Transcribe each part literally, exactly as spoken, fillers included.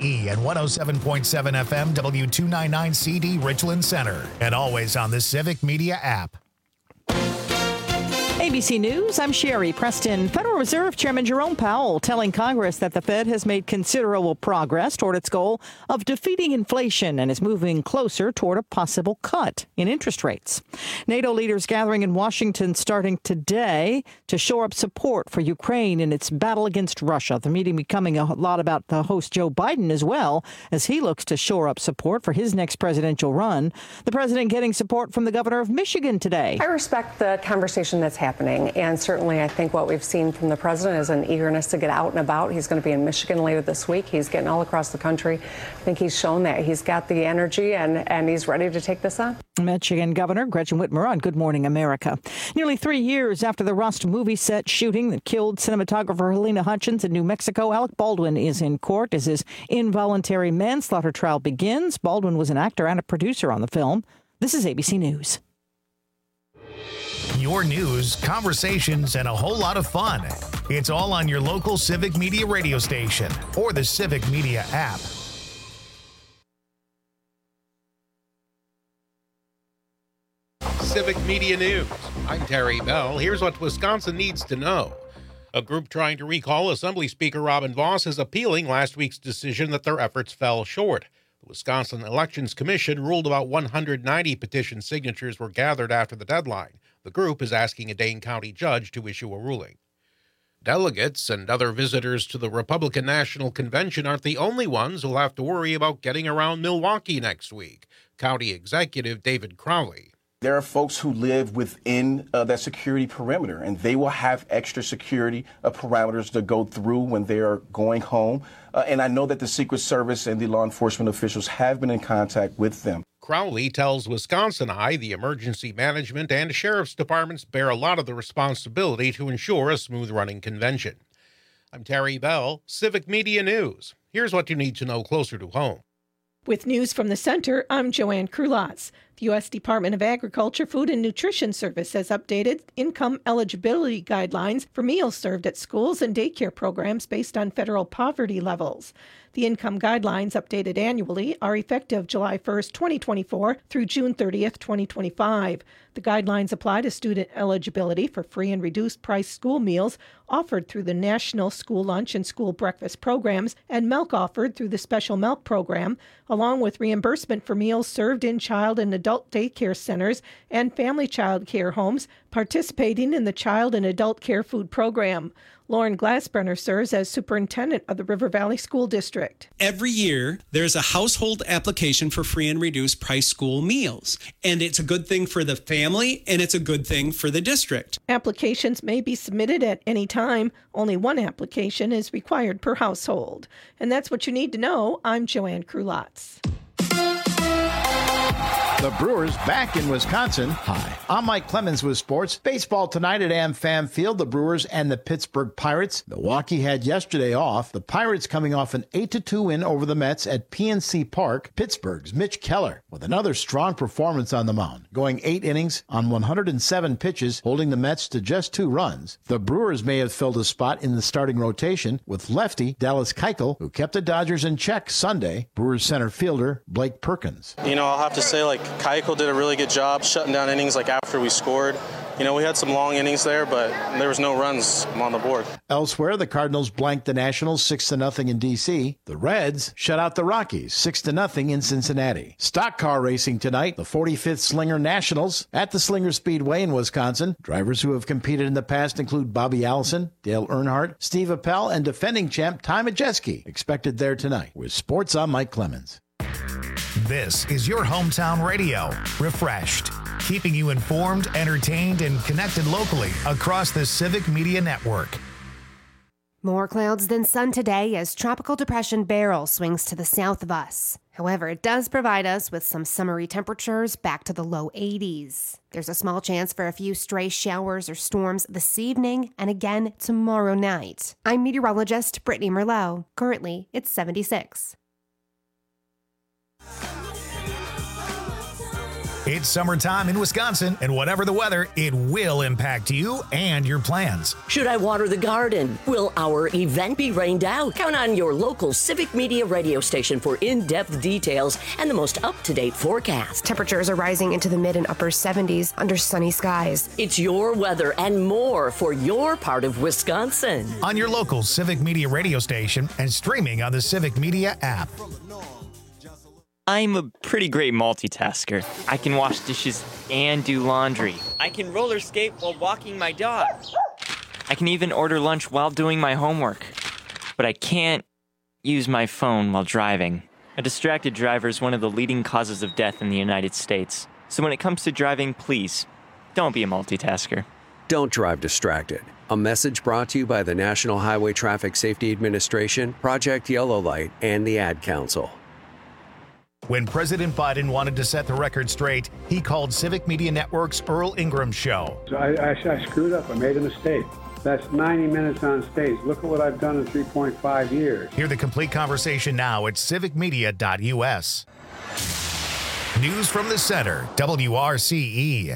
E and one oh seven point seven F M W two ninety-nine C D Richland Center. And always on the Civic Media app. A B C News, I'm Sherry Preston. Federal Reserve Chairman Jerome Powell telling Congress that the Fed has made considerable progress toward its goal of defeating inflation and is moving closer toward a possible cut in interest rates. NATO leaders gathering in Washington starting today to shore up support for Ukraine in its battle against Russia. The meeting becoming a lot about the host Joe Biden as well, as he looks to shore up support for his next presidential run. The president getting support from the governor of Michigan today. I respect the conversation that's happening. And certainly, I think what we've seen from the president is an eagerness to get out and about. He's going to be in Michigan later this week. He's getting all across the country. I think he's shown that he's got the energy and, and he's ready to take this on. Michigan Governor Gretchen Whitmer on Good Morning America. Nearly three years after the Rust movie set shooting that killed cinematographer Helena Hutchins in New Mexico, Alec Baldwin is in court as his involuntary manslaughter trial begins. Baldwin was an actor and a producer on the film. This is A B C News. Your news, conversations, and a whole lot of fun. It's all on your local Civic Media radio station or the Civic Media app. Civic Media News. I'm Terry Bell. Here's what Wisconsin needs to know. A group trying to recall Assembly Speaker Robin Vos is appealing last week's decision that their efforts fell short. The Wisconsin Elections Commission ruled about one hundred ninety petition signatures were gathered after the deadline. The group is asking a Dane County judge to issue a ruling. Delegates and other visitors to the Republican National Convention aren't the only ones who'll have to worry about getting around Milwaukee next week. County Executive David Crowley. There are folks who live within uh, that security perimeter, and they will have extra security uh, parameters to go through when they are going home. Uh, and I know that the Secret Service and the law enforcement officials have been in contact with them. Crowley tells Wisconsin Eye the emergency management and sheriff's departments bear a lot of the responsibility to ensure a smooth-running convention. I'm Terry Bell, Civic Media News. Here's what you need to know closer to home. With news from the center, I'm Joanne Krulotz. The U S Department of Agriculture, Food and Nutrition Service has updated income eligibility guidelines for meals served at schools and daycare programs based on federal poverty levels. The income guidelines, updated annually, are effective July first, twenty twenty-four through June thirtieth, twenty twenty-five. The guidelines apply to student eligibility for free and reduced price school meals offered through the National School Lunch and School Breakfast programs and milk offered through the Special Milk Program, along with reimbursement for meals served in child and adult daycare centers and family child care homes participating in the Child and Adult Care Food Program. Lauren Glassbrenner serves as superintendent of the River Valley School District. Every year, there's a household application for free and reduced price school meals. And it's a good thing for the family, and it's a good thing for the district. Applications may be submitted at any time. Only one application is required per household. And that's what you need to know. I'm Joanne Krulotz. The Brewers back in Wisconsin. Hi, I'm Mike Clemens with sports. Baseball tonight at AmFam Field, the Brewers and the Pittsburgh Pirates. Milwaukee had yesterday off. The Pirates coming off an eight to two win over the Mets at P N C Park. Pittsburgh's Mitch Keller with another strong performance on the mound, going eight innings on one hundred seven pitches, holding the Mets to just two runs. The Brewers may have filled a spot in the starting rotation with lefty Dallas Keuchel, who kept the Dodgers in check Sunday. Brewers center fielder Blake Perkins. You know, I'll have to say, like, Keuchel did a really good job shutting down innings like after we scored. You know, we had some long innings there, but there was no runs on the board. Elsewhere, the Cardinals blanked the Nationals six to nothing in D C. The Reds shut out the Rockies six to nothing in Cincinnati. Stock car racing tonight, the forty-fifth Slinger Nationals at the Slinger Speedway in Wisconsin. Drivers who have competed in the past include Bobby Allison, Dale Earnhardt, Steve Appel, and defending champ Ty Majeski, expected there tonight. With sports, I'm Mike Clemens. This is your hometown radio, refreshed, keeping you informed, entertained, and connected locally across the Civic Media Network. More clouds than sun today as Tropical Depression Beryl swings to the south of us. However, it does provide us with some summery temperatures back to the low eighties. There's a small chance for a few stray showers or storms this evening and again tomorrow night. I'm meteorologist Brittany Merlot. Currently, it's seventy-six. It's summertime in Wisconsin, and whatever the weather, it will impact you and your plans. Should I water the garden? Will our event be rained out? Count on your local Civic Media radio station for in-depth details and the most up-to-date forecast. Temperatures are rising into the mid and upper seventies under sunny skies. It's your weather and more for your part of Wisconsin. On your local Civic Media radio station and streaming on the Civic Media app. I'm a pretty great multitasker. I can wash dishes and do laundry. I can roller skate while walking my dog. I can even order lunch while doing my homework. But I can't use my phone while driving. A distracted driver is one of the leading causes of death in the United States. So when it comes to driving, please, don't be a multitasker. Don't drive distracted. A message brought to you by the National Highway Traffic Safety Administration, Project Yellow Light, and the Ad Council. When President Biden wanted to set the record straight, he called Civic Media Network's Earl Ingram Show. So I, I, I screwed up. I made a mistake. That's ninety minutes on stage. Look at what I've done in three point five years. Hear the complete conversation now at civic media dot U S. News from the center, W R C E.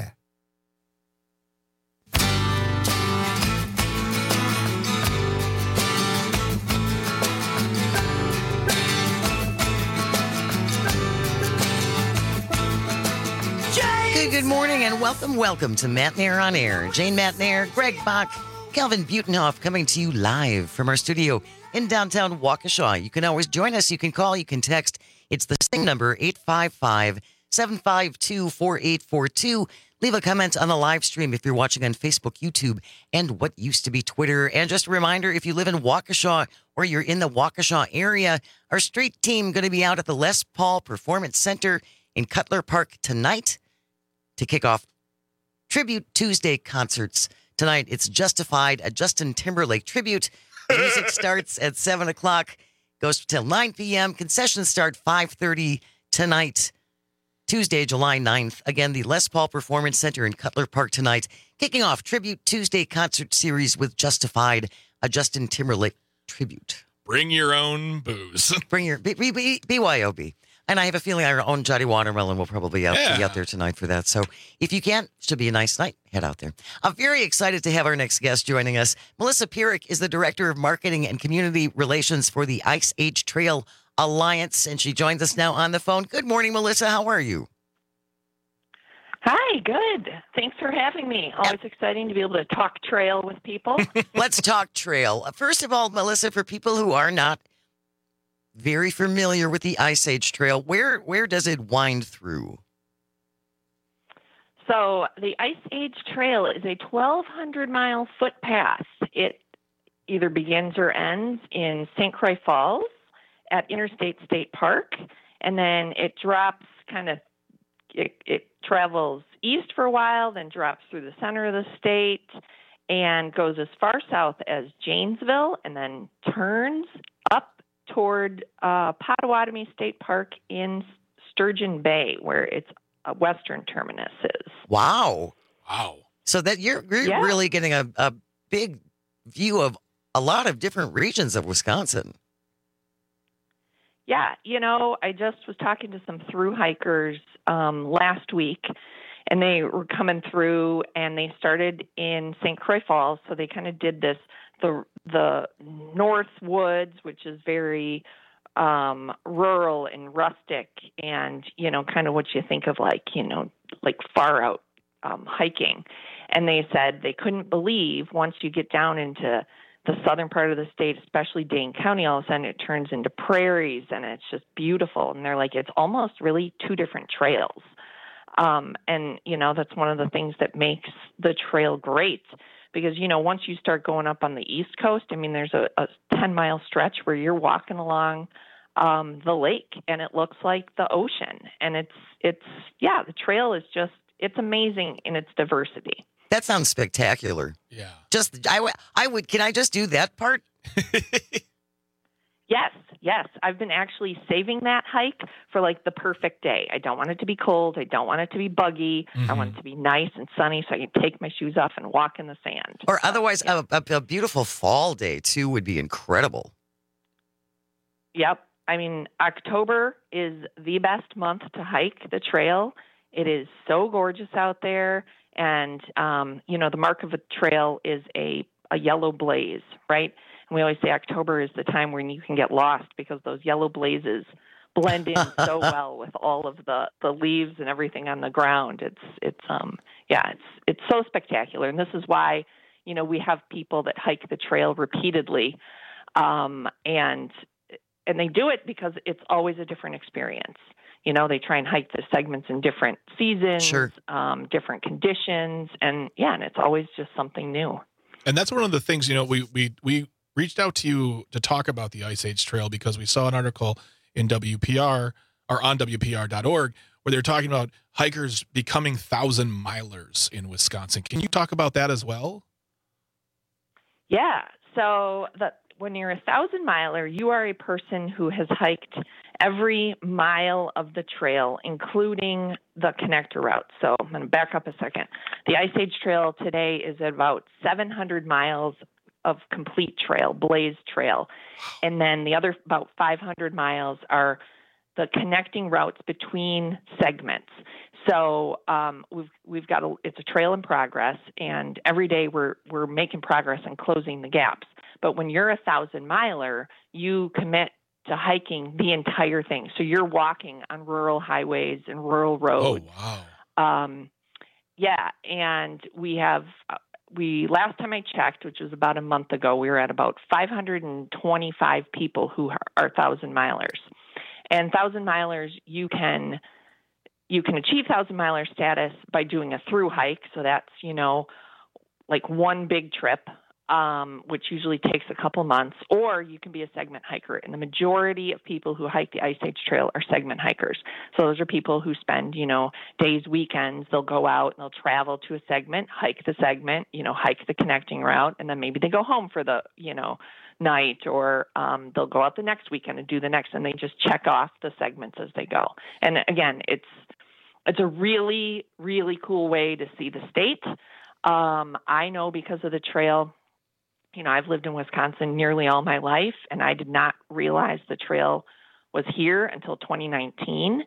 Good, good morning and welcome, welcome to Matt Nair on Air. Jane Matt Nair, Greg Bach, Calvin Butenhoff coming to you live from our studio in downtown Waukesha. You can always join us. You can call, you can text. It's the same number, eight five five, seven five two, four eight four two. Leave a comment on the live stream if you're watching on Facebook, YouTube, and what used to be Twitter. And just a reminder, if you live in Waukesha or you're in the Waukesha area, our street team going to be out at the Les Paul Performance Center in Cutler Park tonight to kick off Tribute Tuesday concerts. Tonight, it's Justified, a Justin Timberlake tribute. The music starts at seven o'clock, goes till nine p.m. Concessions start five thirty tonight, Tuesday, July ninth. Again, the Les Paul Performance Center in Cutler Park tonight, kicking off Tribute Tuesday concert series with Justified, a Justin Timberlake tribute. Bring your own booze. Bring your B- B- B- B Y O B. And I have a feeling our own Johnny Watermelon will probably out, yeah. be out there tonight for that. So if you can't, should be a nice night. Head out there. I'm very excited to have our next guest joining us. Melissa Pierik is the Director of Marketing and Community Relations for the Ice Age Trail Alliance, and she joins us now on the phone. Good morning, Melissa. How are you? Hi, good. Thanks for having me. Always exciting to be able to talk trail with people. Let's talk trail. First of all, Melissa, for people who are not very familiar with the Ice Age Trail, where where does it wind through? So the Ice Age Trail is a twelve hundred mile footpath. It either begins or ends in Saint Croix Falls at Interstate State Park, and then it drops kind of, it, it travels east for a while, then drops through the center of the state and goes as far south as Janesville, and then turns up toward uh, Potawatomi State Park in Sturgeon Bay, where its uh, western terminus is. Wow. Wow. So that you're, you're yeah. really getting a, a big view of a lot of different regions of Wisconsin. Yeah. You know, I just was talking to some through hikers um, last week, and they were coming through, and they started in Saint Croix Falls, so they kind of did this the the North Woods, which is very um, rural and rustic, and you know, kind of what you think of like you know, like far out um, hiking. And they said they couldn't believe once you get down into the southern part of the state, especially Dane County, all of a sudden it turns into prairies, and it's just beautiful. And they're like, it's almost really two different trails. Um, and you know, that's one of the things that makes the trail great. Because, you know, once you start going up on the East Coast, I mean, there's a, a ten mile stretch where you're walking along um, the lake and it looks like the ocean. And it's, it's, yeah, the trail is just, it's amazing in its diversity. That sounds spectacular. Yeah. Just, I, w- I would, can I just do that part? Yes, yes. I've been actually saving that hike for like the perfect day. I don't want it to be cold. I don't want it to be buggy. Mm-hmm. I want it to be nice and sunny so I can take my shoes off and walk in the sand. Or otherwise, yeah. a, a, a beautiful fall day, too, would be incredible. Yep. I mean, October is the best month to hike the trail. It is so gorgeous out there. And, um, you know, the mark of a trail is a, a yellow blaze, right? And we always say October is the time when you can get lost because those yellow blazes blend in so well with all of the, the leaves and everything on the ground. It's, it's, um, yeah, it's, it's so spectacular. And this is why, you know, we have people that hike the trail repeatedly. Um, and, and they do it because it's always a different experience. You know, they try and hike the segments in different seasons, sure. um, different conditions. And yeah, and it's always just something new. And that's one of the things, you know, we, we, we reached out to you to talk about the Ice Age Trail because we saw an article in W P R or on W P R dot org where they're talking about hikers becoming thousand milers in Wisconsin. Can you talk about that as well? Yeah. So the, when you're a thousand miler, you are a person who has hiked every mile of the trail, including the connector route. So I'm going to back up a second. The Ice Age Trail today is at about seven hundred miles of complete trail, blazed trail. And then the other about five hundred miles are the connecting routes between segments. So um, we've we've got a, it's a trail in progress, and every day we're we're making progress and closing the gaps. But when you're a thousand miler, you commit to hiking the entire thing. So you're walking on rural highways and rural roads. Oh, wow. Um, yeah. And we have, we, last time I checked, which was about a month ago, we were at about five hundred twenty-five people who are, are thousand milers. And thousand milers, you can, you can achieve thousand miler status by doing a through hike. So that's, you know, like one big trip. Um, which usually takes a couple months, or you can be a segment hiker. And the majority of people who hike the Ice Age Trail are segment hikers. So those are people who spend, you know, days, weekends. They'll go out and they'll travel to a segment, hike the segment, you know, hike the connecting route, and then maybe they go home for the, you know, night, or um, they'll go out the next weekend and do the next, and they just check off the segments as they go. And again, it's it's a really, really cool way to see the state. Um, I know because of the trail. You know, I've lived in Wisconsin nearly all my life, and I did not realize the trail was here until twenty nineteen.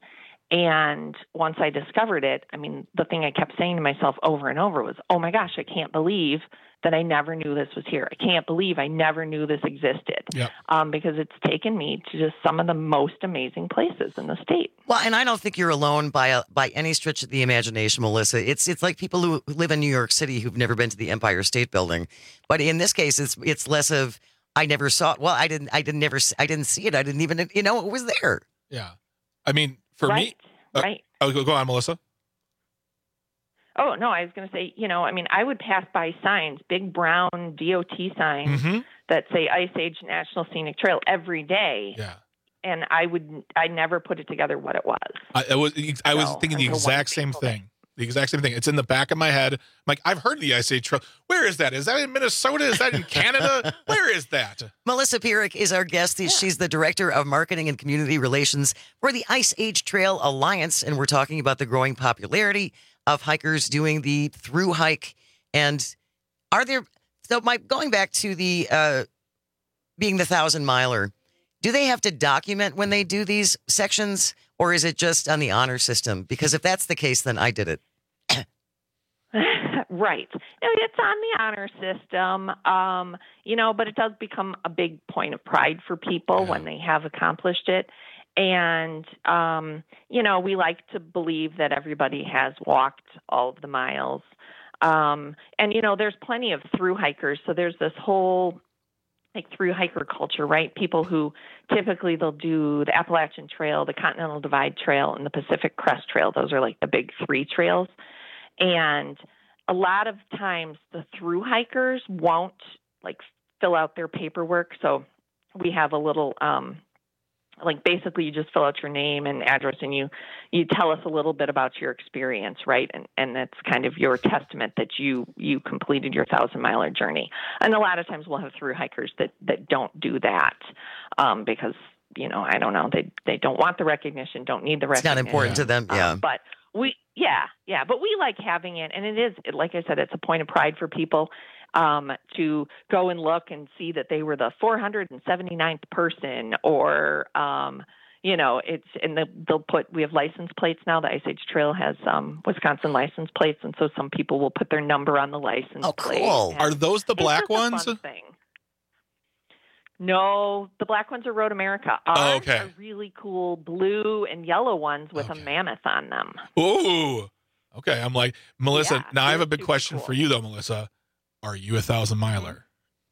And once I discovered it, I mean, the thing I kept saying to myself over and over was, oh my gosh, I can't believe that I never knew this was here. I can't believe I never knew this existed. Yep. Um, because it's taken me to just some of the most amazing places in the state. Well, and I don't think you're alone by a, by any stretch of the imagination, Melissa. It's it's like people who live in New York City who've never been to the Empire State Building, but in this case, it's it's less of I never saw it. Well, I didn't I didn't never I didn't see it. I didn't even you know it was there. Yeah, I mean for right, me, uh, right. Oh, go on, Melissa. Oh, no, I was going to say, you know, I mean, I would pass by signs, big brown D O T signs mm-hmm. that say Ice Age National Scenic Trail every day. Yeah. And I would, I never put it together what it was. I, I was, I was so, thinking the exact same thing. The exact same thing. It's in the back of my head. I'm like, I've heard of the Ice Age Trail. Where is that? Is that in Minnesota? Is that in Canada? Where is that? Melissa Pierik is our guest. Yeah. She's the Director of Marketing and Community Relations for the Ice Age Trail Alliance. And we're talking about the growing popularity of hikers doing the through hike. And are there, so my, going back to the, uh, being the thousand miler, do they have to document when they do these sections, or is it just on the honor system? Because if that's the case, then I did it. Right. No, it's on the honor system, um, you know, but it does become a big point of pride for people yeah. when they have accomplished it. And, um, you know, we like to believe that everybody has walked all of the miles. Um, and, you know, there's plenty of through hikers. So there's this whole like through hiker culture, right? People who typically they'll do the Appalachian Trail, the Continental Divide Trail, and the Pacific Crest Trail. Those are like the big three trails. And a lot of times the through hikers won't like fill out their paperwork. So we have a little, um, like basically you just fill out your name and address and you, you tell us a little bit about your experience, right? And and that's kind of your testament that you, you completed your thousand miler journey. And a lot of times we'll have through hikers that, that don't do that um, because, you know, I don't know, they, they don't want the recognition, don't need the recognition. It's not important to them, yeah. Um, but we, yeah, yeah, but we like having it. And it is, like I said, it's a point of pride for people. Um, to go and look and see that they were the four hundred seventy-ninth person or, um, you know, it's, and the, they'll put, we have license plates now. The Ice Age Trail has um, Wisconsin license plates. And so some people will put their number on the license oh, plate. Cool. Are those the black ones? Thing. No, the black ones are Road America. Ours oh, okay. are really cool blue and yellow ones with okay. a mammoth on them. Ooh. Okay. I'm like, Melissa, yeah, now I have a big question cool. for you though, Melissa. Are you a thousand miler?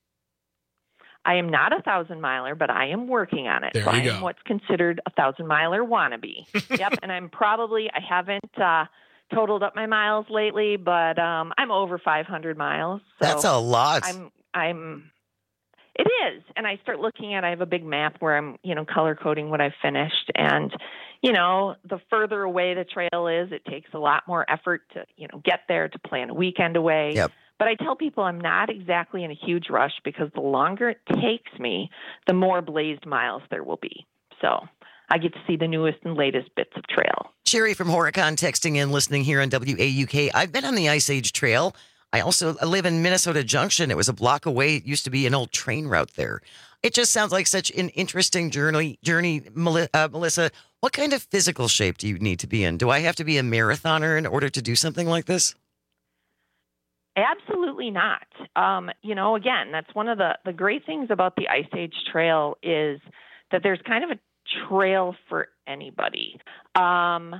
I am not a thousand miler, but I am working on it. There so you I go. am what's considered a thousand miler wannabe. Yep. And I'm probably, I haven't uh, totaled up my miles lately, but um, I'm over five hundred miles. So That's a lot. I'm, I'm, it is. And I start looking at, I have a big map where I'm, you know, color coding what I've finished. And, you know, the further away the trail is, it takes a lot more effort to, you know, get there, to plan a weekend away. Yep. But I tell people I'm not exactly in a huge rush because the longer it takes me, the more blazed miles there will be. So I get to see the newest and latest bits of trail. Sherry from Horicon texting in, listening here on W A U K. I've been on the Ice Age Trail. I also live in Minnesota Junction. It was a block away. It used to be an old train route there. It just sounds like such an interesting journey. Journey, uh, Melissa, what kind of physical shape do you need to be in? Do I have to be a marathoner in order to do something like this? Absolutely not. Um, you know, again, that's one of the, the great things about the Ice Age Trail is that there's kind of a trail for anybody. Um,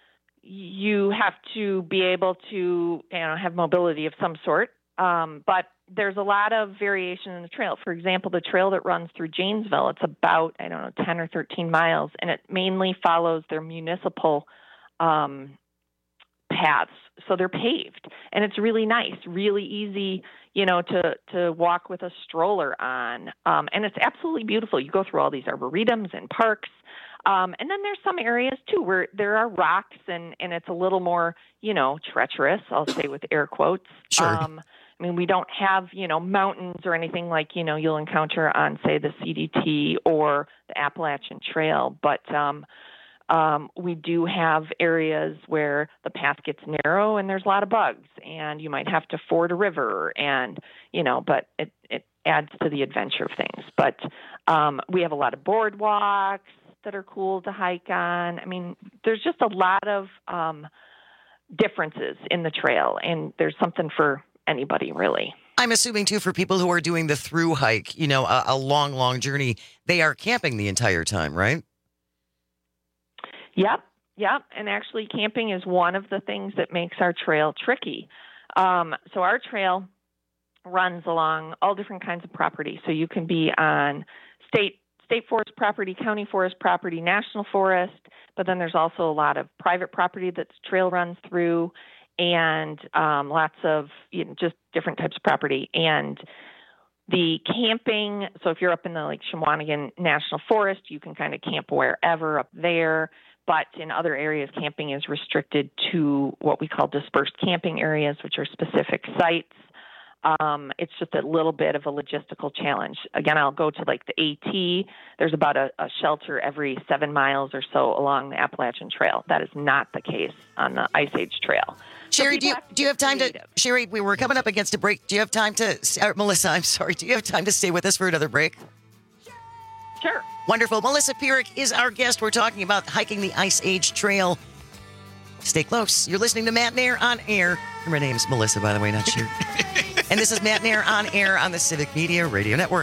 you have to be able to, you know, have mobility of some sort, um, but there's a lot of variation in the trail. For example, the trail that runs through Janesville, it's about, I don't know, ten or thirteen miles, and it mainly follows their municipal um, paths. So they're paved, and it's really nice, really easy, you know, to, to walk with a stroller on. Um, and it's absolutely beautiful. You go through all these arboretums and parks. Um, and then there's some areas too, where there are rocks and, and it's a little more, you know, treacherous, I'll say with air quotes. Sure. Um, I mean, we don't have, you know, mountains or anything like, you know, you'll encounter on, say, the C D T or the Appalachian Trail. But, um, Um, we do have areas where the path gets narrow and there's a lot of bugs and you might have to ford a river and, you know, but it, it adds to the adventure of things. But um, we have a lot of boardwalks that are cool to hike on. I mean, there's just a lot of um, differences in the trail, and there's something for anybody, really. I'm assuming, too, for people who are doing the through hike, you know, a, a long, long journey, they are camping the entire time, right? Yep, yep. And actually, camping is one of the things that makes our trail tricky. Um, so our trail runs along all different kinds of property. So you can be on state state forest property, county forest property, national forest, but then there's also a lot of private property that the trail runs through, and um, lots of, you know, just different types of property. And the camping, so if you're up in the like Shawanigan National Forest, you can kind of camp wherever up there. But in other areas, camping is restricted to what we call dispersed camping areas, which are specific sites. Um, it's just a little bit of a logistical challenge. Again, I'll go to like the AT. There's about a, a shelter every seven miles or so along the Appalachian Trail. That is not the case on the Ice Age Trail. Sherry, do you, do you have time to, Sherry, we were coming up against a break. Do you have time to, uh, Melissa, I'm sorry, do you have time to stay with us for another break? Sure. Wonderful. Melissa Pierik is our guest. We're talking about hiking the Ice Age Trail. Stay close. You're listening to Matt Nair on Air. Her name's Melissa, by the way, not Sherry. And this is Matt Nair on Air on the Civic Media Radio Network.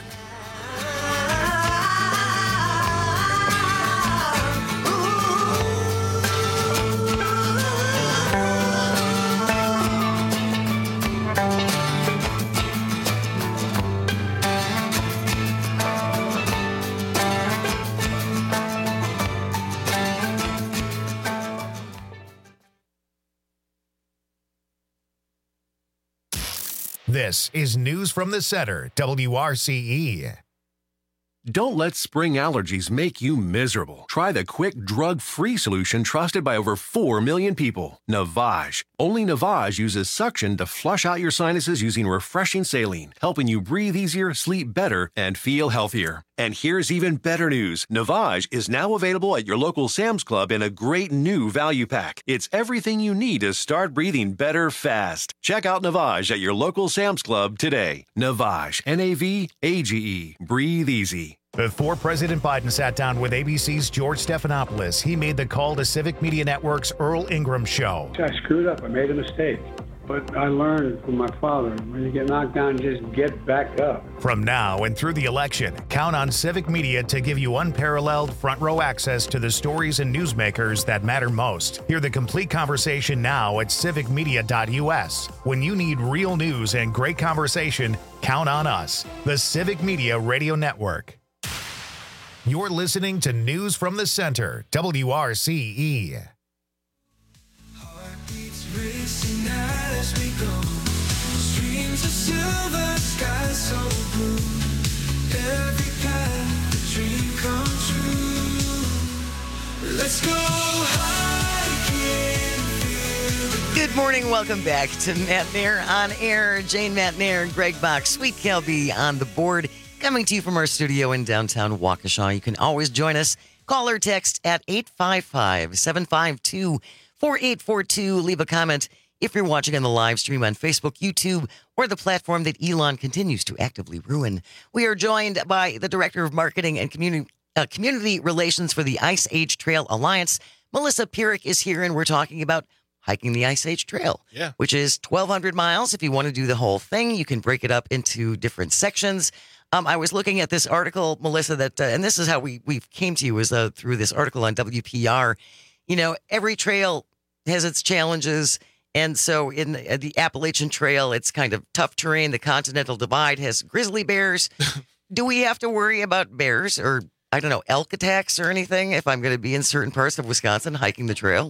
This is News from the Center, W R C E. Don't let spring allergies make you miserable. Try the quick, drug-free solution trusted by over four million people, Navage. Only Navage uses suction to flush out your sinuses using refreshing saline, helping you breathe easier, sleep better, and feel healthier. And here's even better news. Navage is now available at your local Sam's Club in a great new value pack. It's everything you need to start breathing better fast. Check out Navage at your local Sam's Club today. Navage, N A V A G E. Breathe easy. Before President Biden sat down with A B C's George Stephanopoulos, he made the call to Civic Media Network's Earl Ingram show. I screwed up. I made a mistake. But I learned from my father, when you get knocked down, just get back up. From now and through the election, count on Civic Media to give you unparalleled front row access to the stories and newsmakers that matter most. Hear the complete conversation now at civic media dot U S. When you need real news and great conversation, count on us, the Civic Media Radio Network. You're listening to News from the Center, W R C E. Racing out as we go. Streams of silver, sky so blue. Every path, a dream come true. Let's go hiking. Good morning. Welcome back to Matt Nair on air. Jane Matt Nair and Greg Bach, Sweet Kelby on the board. Coming to you from our studio in downtown Waukesha. You can always join us. Call or text at eight five five, seven five two, four eight four two. Leave a comment if you're watching on the live stream on Facebook, YouTube, or the platform that Elon continues to actively ruin. We are joined by the Director of Marketing and Community, uh, Community Relations for the Ice Age Trail Alliance. Melissa Pierik is here, and we're talking about hiking the Ice Age Trail, yeah. which is twelve hundred miles. If you want to do the whole thing, you can break it up into different sections. Um, I was looking at this article, Melissa, that, uh, and this is how we we came to you, is uh, through this article on W P R. You know, every trail has its challenges. And so in the, the Appalachian Trail, it's kind of tough terrain. The Continental Divide has grizzly bears. Do we have to worry about bears or, I don't know, elk attacks or anything if I'm going to be in certain parts of Wisconsin hiking the trail?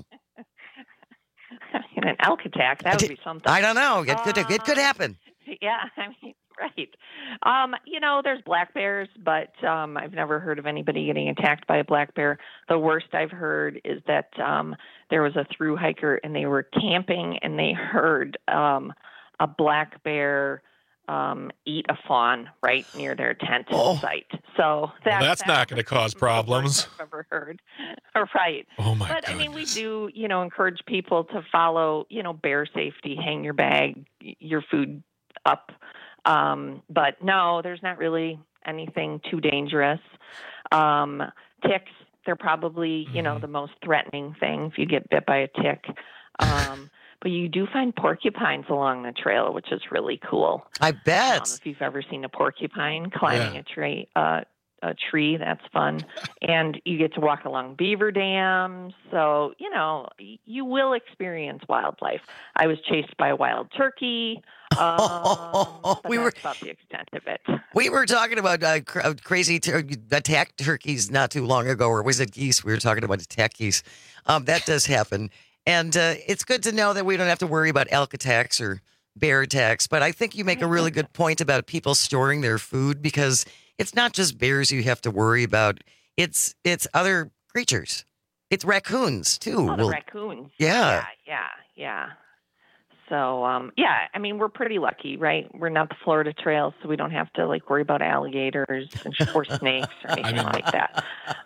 An elk attack, that would be something. I don't know. It could, it could happen. Yeah, I mean, right. Um, you know, there's black bears, but um, I've never heard of anybody getting attacked by a black bear. The worst I've heard is that um, there was a thru hiker and they were camping and they heard um, a black bear um, eat a fawn right near their tent oh. site. So that, well, that's, that's not going to cause problems. I've ever heard. Right. Oh my But goodness. I mean, we do, you know, encourage people to follow, you know, bear safety, hang your bag, your food up. Um, but no, there's not really anything too dangerous. Um, ticks, they're probably, mm-hmm. you know, the most threatening thing if you get bit by a tick. Um, but you do find porcupines along the trail, which is really cool. I bet. Um, if you've ever seen a porcupine climbing yeah. a tree, uh, a tree, that's fun. And you get to walk along beaver dams. So, you know, you will experience wildlife. I was chased by a wild turkey. Um, but we that's were about the extent of it. We were talking about uh, cr- crazy tur- attack turkeys not too long ago, or was it geese? We were talking about attack geese. Um, that does happen. And uh, it's good to know that we don't have to worry about elk attacks or bear attacks. But I think you make a really good point about people storing their food, because it's not just bears you have to worry about. It's it's other creatures. It's raccoons, too. Oh, the well, raccoons. Yeah. Yeah, yeah, yeah. So, um, yeah, I mean, we're pretty lucky, right? We're not the Florida Trail, so we don't have to, like, worry about alligators and, or snakes or anything I mean, like that.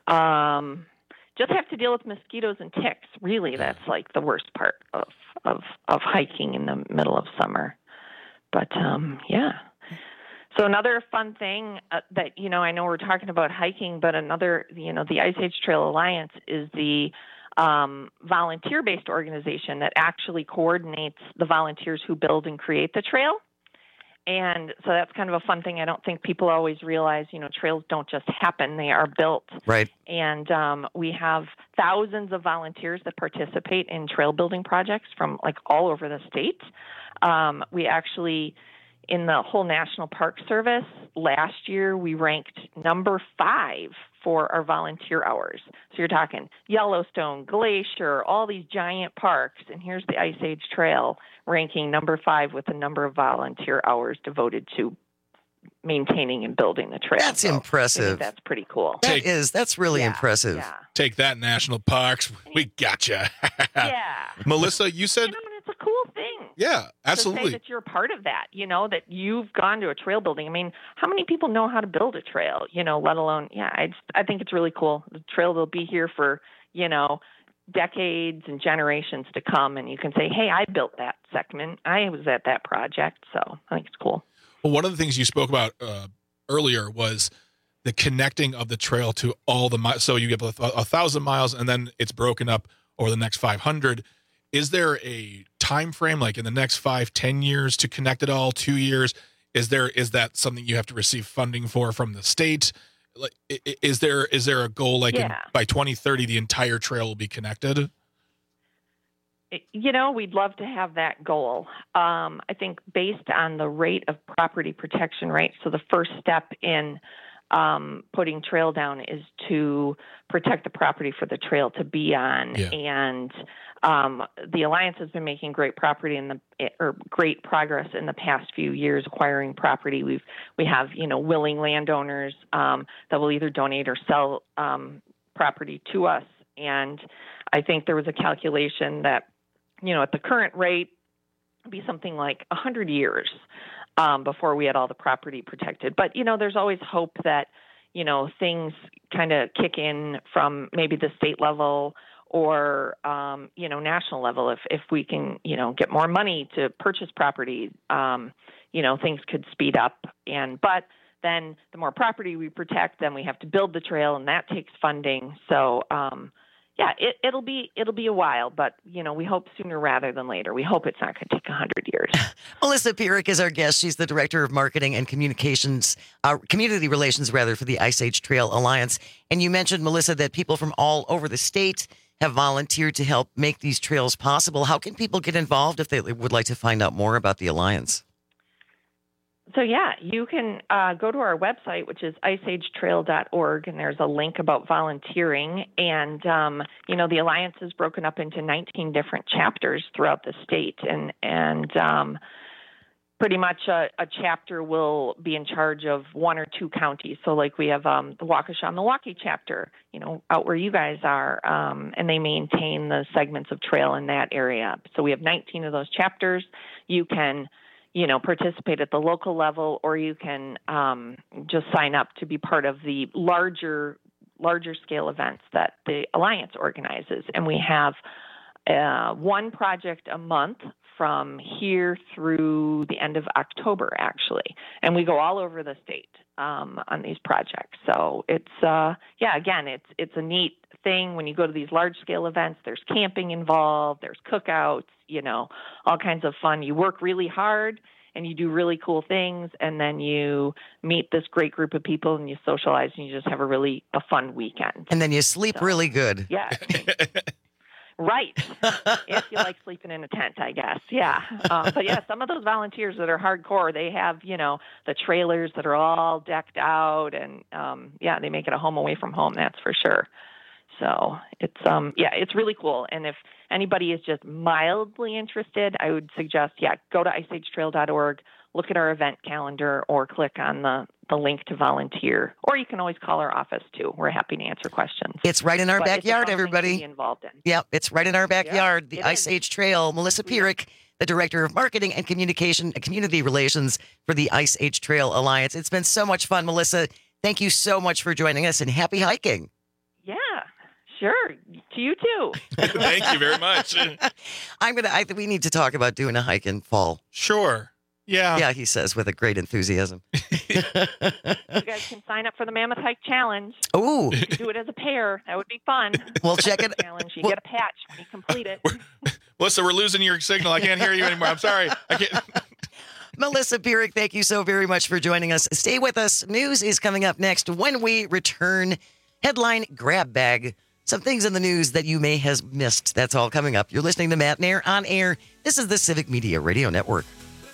Um, just have to deal with mosquitoes and ticks. Really, that's, like, the worst part of, of, of hiking in the middle of summer. But, um, yeah. So another fun thing uh, that, you know, I know we're talking about hiking, but another, you know, the Ice Age Trail Alliance is the um, volunteer-based organization that actually coordinates the volunteers who build and create the trail. And so that's kind of a fun thing. I don't think people always realize, you know, trails don't just happen. They are built. Right. And um, we have thousands of volunteers that participate in trail building projects from, like, all over the state. Um, we actually... In the whole National Park Service, last year we ranked number five for our volunteer hours. So you're talking Yellowstone, Glacier, all these giant parks, and here's the Ice Age Trail ranking number five with the number of volunteer hours devoted to maintaining and building the trail. That's so impressive. I think that's pretty cool. That Take, is. That's really yeah, impressive. Yeah. Take that, national parks. We gotcha. Yeah. Melissa, you said... You know, and it's a cool thing. Yeah, absolutely. To say that you're a part of that, you know, that you've gone to a trail building. I mean, how many people know how to build a trail, you know, let alone, yeah, I just, I think it's really cool. The trail will be here for, you know, decades and generations to come. And you can say, hey, I built that segment. I was at that project. So I think it's cool. Well, one of the things you spoke about uh, earlier was the connecting of the trail to all the miles. So you get a, a thousand miles and then it's broken up over the next five hundred. Is there a time frame, like in the next five, ten years to connect it all, two years? Is there, is that something you have to receive funding for from the state? Like, is there, is there a goal like Yeah. in, by twenty thirty, the entire trail will be connected? You know, we'd love to have that goal. Um, I think based on the rate of property protection rate, so the first step in um, putting trail down is to protect the property for the trail to be on. Yeah. And um, the Alliance has been making great property in the or great progress in the past few years acquiring property. We've we have you know willing landowners um, that will either donate or sell um, property to us. And I think there was a calculation that, you know, at the current rate, it'd be something like one hundred years um, before we had all the property protected. But, you know, there's always hope that, you know, things kind of kick in from maybe the state level or, um, you know, national level. If, if we can, you know, get more money to purchase property, um, you know, things could speed up. And but then the more property we protect, then we have to build the trail, and that takes funding. So, um Yeah, it, it'll be it'll be a while, but you know we hope sooner rather than later. We hope it's not going to take a hundred years. Melissa Pierik is our guest. She's the director of marketing and communications, uh, community relations rather, for the Ice Age Trail Alliance. And you mentioned, Melissa, that people from all over the state have volunteered to help make these trails possible. How can people get involved if they would like to find out more about the Alliance? So, yeah, you can uh, go to our website, which is ice age trail dot org, and there's a link about volunteering. And, um, you know, the Alliance is broken up into nineteen different chapters throughout the state. And, and um, pretty much a, a chapter will be in charge of one or two counties. So, like, we have um, the Waukesha, Milwaukee chapter, you know, out where you guys are, um, and they maintain the segments of trail in that area. So we have nineteen of those chapters. You can you know, participate at the local level, or you can um, just sign up to be part of the larger, larger scale events that the Alliance organizes. And we have uh, one project a month from here through the end of October, actually. And we go all over the state um, on these projects. So it's, uh, yeah, again, it's it's a neat thing when you go to these large scale events. There's camping involved, there's cookouts, you know, all kinds of fun. You work really hard and you do really cool things, and then you meet this great group of people and you socialize and you just have a really a fun weekend. And then you sleep so, really good. Yeah. Right. If you like sleeping in a tent, I guess. Yeah. Um, but yeah, some of those volunteers that are hardcore, they have, you know, the trailers that are all decked out, and um, yeah, they make it a home away from home. That's for sure. So it's, um, yeah, it's really cool. And if anybody is just mildly interested, I would suggest, yeah, go to ice age trail dot org, look at our event calendar, or click on the, the link to volunteer. Or you can always call our office, too. We're happy to answer questions. It's right in our but backyard, it's a fun everybody. thing to be involved in. Yep, it's right in our backyard. Yeah, the Ice Age Trail. Melissa Pierik, the Director of Marketing and Communication and Community Relations for the Ice Age Trail Alliance. It's been so much fun, Melissa. Thank you so much for joining us, and happy hiking. Yeah. Sure. To you too. Thank you very much. I'm gonna. I think we need to talk about doing a hike in fall. Sure. Yeah. Yeah, he says with a great enthusiasm. You guys can sign up for the Mammoth Hike Challenge. Ooh. You do it as a pair. That would be fun. We'll check it. Challenge. You get a patch when you complete it. Melissa, we're losing your signal. I can't hear you anymore. I'm sorry. I can't. Melissa Pierik, thank you so very much for joining us. Stay with us. News is coming up next when we return. Headline grab bag. Some things in the news that you may have missed. That's all coming up. You're listening to Matt Nair on air. This is the Civic Media Radio Network.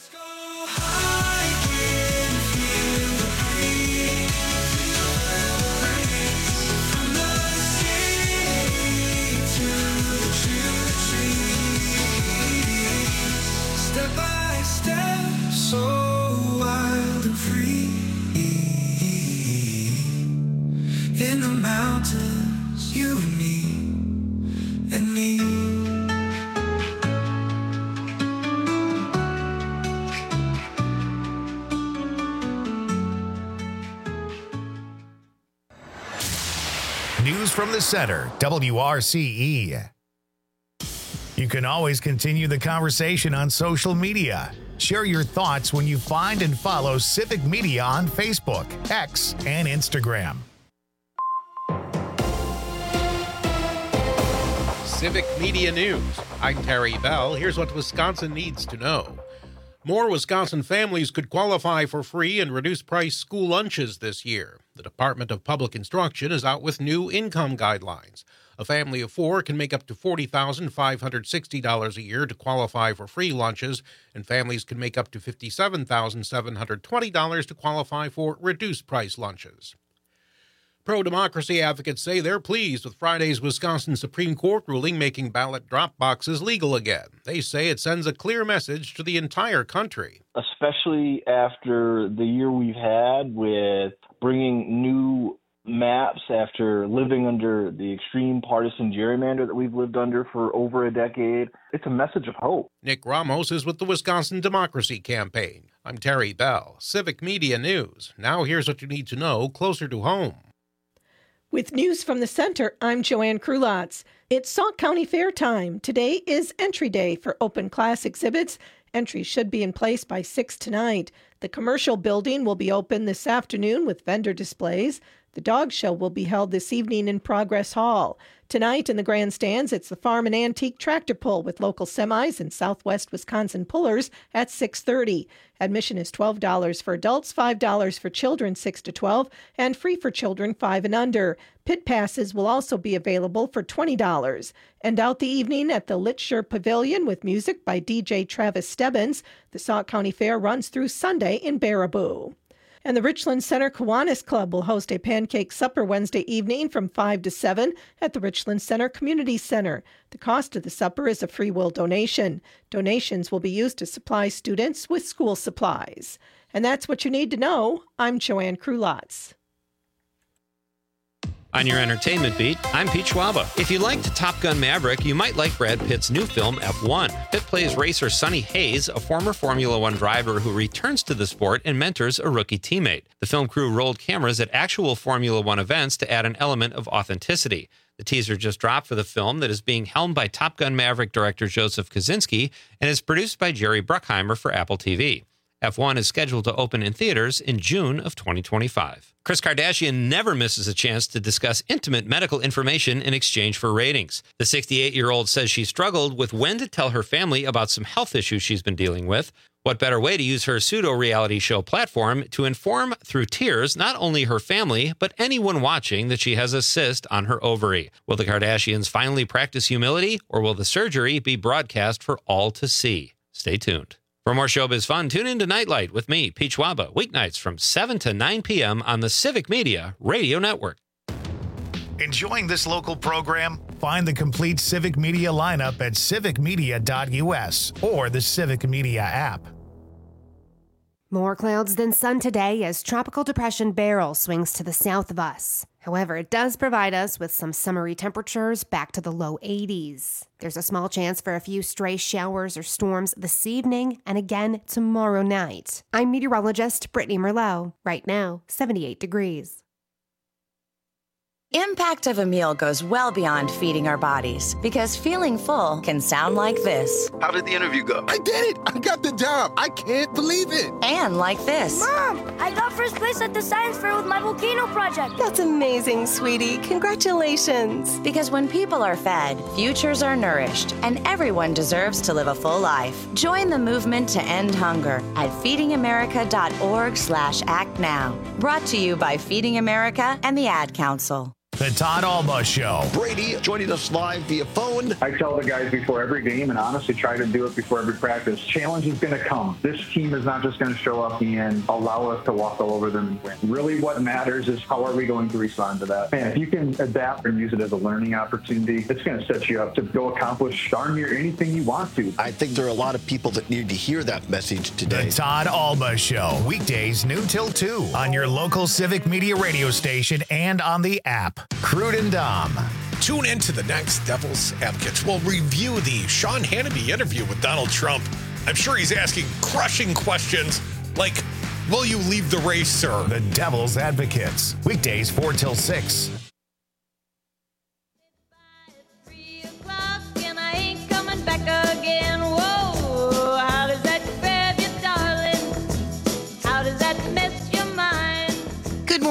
Step by step, so wild and free. In the mountains, you and me, and me. News from the center, W R C E. You can always continue the conversation on social media. Share your thoughts when you find and follow Civic Media on Facebook, X, and Instagram. Civic Media News. I'm Terry Bell. Here's what Wisconsin needs to know. More Wisconsin families could qualify for free and reduced price school lunches this year. The Department of Public Instruction is out with new income guidelines. A family of four can make up to forty thousand five hundred sixty dollars a year to qualify for free lunches, and families can make up to fifty-seven thousand seven hundred twenty dollars to qualify for reduced price lunches. Pro-democracy advocates say they're pleased with Friday's Wisconsin Supreme Court ruling making ballot drop boxes legal again. They say it sends a clear message to the entire country. Especially after the year we've had with bringing new maps after living under the extreme partisan gerrymander that we've lived under for over a decade. It's a message of hope. Nick Ramos is with the Wisconsin Democracy Campaign. I'm Terry Bell, Civic Media News. Now here's what you need to know closer to home. With news from the center, I'm Joanne Krulotz. It's Sauk County Fair time. Today is entry day for open class exhibits. Entry should be in place by six tonight. The commercial building will be open this afternoon with vendor displays. The dog show will be held this evening in Progress Hall. Tonight in the grandstands, it's the Farm and Antique Tractor Pull with local semis and Southwest Wisconsin pullers at six thirty. Admission is twelve dollars for adults, five dollars for children six to twelve, and free for children five and under. Pit passes will also be available for twenty dollars. End out the evening at the Litcher Pavilion with music by D J Travis Stebbins. The Sauk County Fair runs through Sunday in Baraboo. And the Richland Center Kiwanis Club will host a pancake supper Wednesday evening from five to seven at the Richland Center Community Center. The cost of the supper is a free will donation. Donations will be used to supply students with school supplies. And that's what you need to know. I'm Joanne Krulotz. On your entertainment beat, I'm Pete Schwaba. If you liked Top Gun Maverick, you might like Brad Pitt's new film, F one. Pitt plays racer Sonny Hayes, a former Formula One driver who returns to the sport and mentors a rookie teammate. The film crew rolled cameras at actual Formula One events to add an element of authenticity. The teaser just dropped for the film that is being helmed by Top Gun Maverick director Joseph Kosinski and is produced by Jerry Bruckheimer for Apple T V. F one is scheduled to open in theaters in June of twenty twenty-five. Kris Kardashian never misses a chance to discuss intimate medical information in exchange for ratings. The sixty-eight-year-old says she struggled with when to tell her family about some health issues she's been dealing with. What better way to use her pseudo-reality show platform to inform through tears not only her family, but anyone watching that she has a cyst on her ovary? Will the Kardashians finally practice humility, or will the surgery be broadcast for all to see? Stay tuned. For more showbiz fun, tune in to Nightlight with me, Pete Schwaba, weeknights from seven to nine p.m. on the Civic Media Radio Network. Enjoying this local program? Find the complete Civic Media lineup at civic media dot u s or the Civic Media app. More clouds than sun today as Tropical Depression Beryl swings to the south of us. However, it does provide us with some summery temperatures back to the low eighties. There's a small chance for a few stray showers or storms this evening and again tomorrow night. I'm meteorologist Brittany Merlot. Right now, seventy-eight degrees. Impact of a meal goes well beyond feeding our bodies, because feeling full can sound like this. How did the interview go? I did it! I got the job! I can't believe it! And like this. Mom, I got first place at the science fair with my volcano project. That's amazing, sweetie. Congratulations. Because when people are fed, futures are nourished, and everyone deserves to live a full life. Join the movement to end hunger at feeding america dot org slash act now. Brought to you by Feeding America and the Ad Council. The Todd Alba Show. Brady joining us live via phone. I tell the guys before every game, and honestly try to do it before every practice, challenge is going to come. This team is not just going to show up and allow us to walk all over them and win. Really what matters is how are we going to respond to that. And if you can adapt and use it as a learning opportunity, it's going to set you up to go accomplish darn near anything you want to. I think there are a lot of people that need to hear that message today. The Todd Alba Show. Weekdays noon till two on your local Civic Media radio station and on the app. Crude and Dom. Tune in to the next Devil's Advocates. We'll review the Sean Hannity interview with Donald Trump. I'm sure he's asking crushing questions like, will you leave the race, sir? The Devil's Advocates. Weekdays four till six. And I ain't coming back again. Whoa, how does that grab you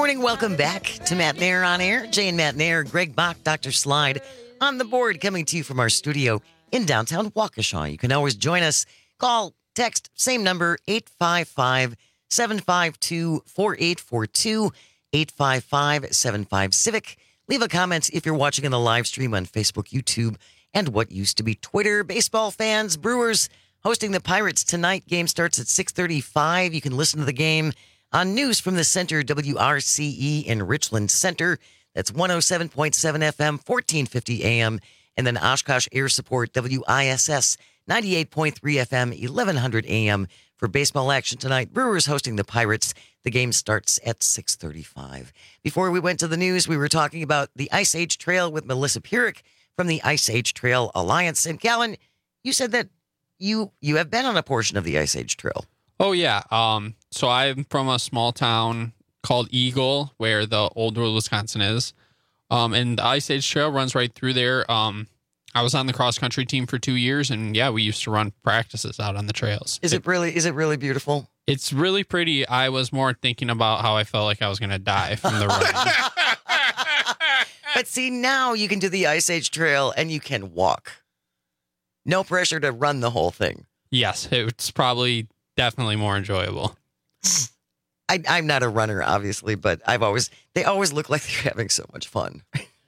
morning. Welcome back to Matt Nair on Air. Jay and Matt Nair, Greg Bach, Doctor Slide on the board, coming to you from our studio in downtown Waukesha. You can always join us. Call, text, same number, eight five five, seven five two, four eight four two, eight five five, seven five Civic. Leave a comment if you're watching in the live stream on Facebook, YouTube, and what used to be Twitter. Baseball fans, Brewers hosting the Pirates tonight. Game starts at six thirty-five. You can listen to the game on News from the Center, W R C E in Richland Center. That's one oh seven point seven F M, fourteen fifty A M. And then Oshkosh Air Support, W I S S, ninety-eight point three F M, eleven hundred A M. For baseball action tonight, Brewers hosting the Pirates. The game starts at six thirty-five. Before we went to the news, we were talking about the Ice Age Trail with Melissa Pierik from the Ice Age Trail Alliance. And Callan, you said that you you have been on a portion of the Ice Age Trail. Oh, yeah. Um, so I'm from a small town called Eagle, where the Old World, Wisconsin is. Um, and the Ice Age Trail runs right through there. Um, I was on the cross-country team for two years, and, yeah, we used to run practices out on the trails. Is it really, is it really beautiful? It's really pretty. I was more thinking about how I felt like I was going to die from the run. But see, now you can do the Ice Age Trail, and you can walk. No pressure to run the whole thing. Yes, it's probably definitely more enjoyable. I, I'm not a runner, obviously, but I've always, they always look like they're having so much fun.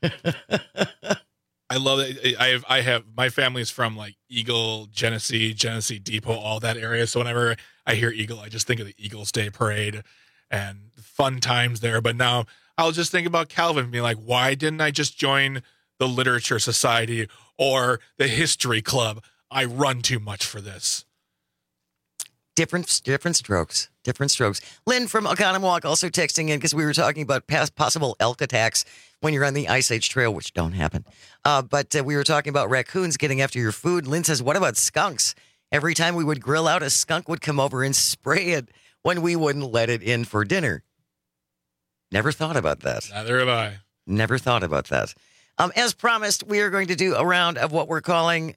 I love it. I have, I have, my family's from like Eagle, Genesee, Genesee Depot, all that area. So whenever I hear Eagle, I just think of the Eagles Day Parade and fun times there. But now I'll just think about Calvin being like, why didn't I just join the Literature Society or the History Club? I run too much for this. Different, different strokes, different strokes. Lynn from Oconomowoc also texting in because we were talking about past possible elk attacks when you're on the Ice Age Trail, which don't happen. Uh, but uh, we were talking about raccoons getting after your food. Lynn says, what about skunks? Every time we would grill out, a skunk would come over and spray it when we wouldn't let it in for dinner. Never thought about that. Neither have I. Never thought about that. Um, as promised, we are going to do a round of what we're calling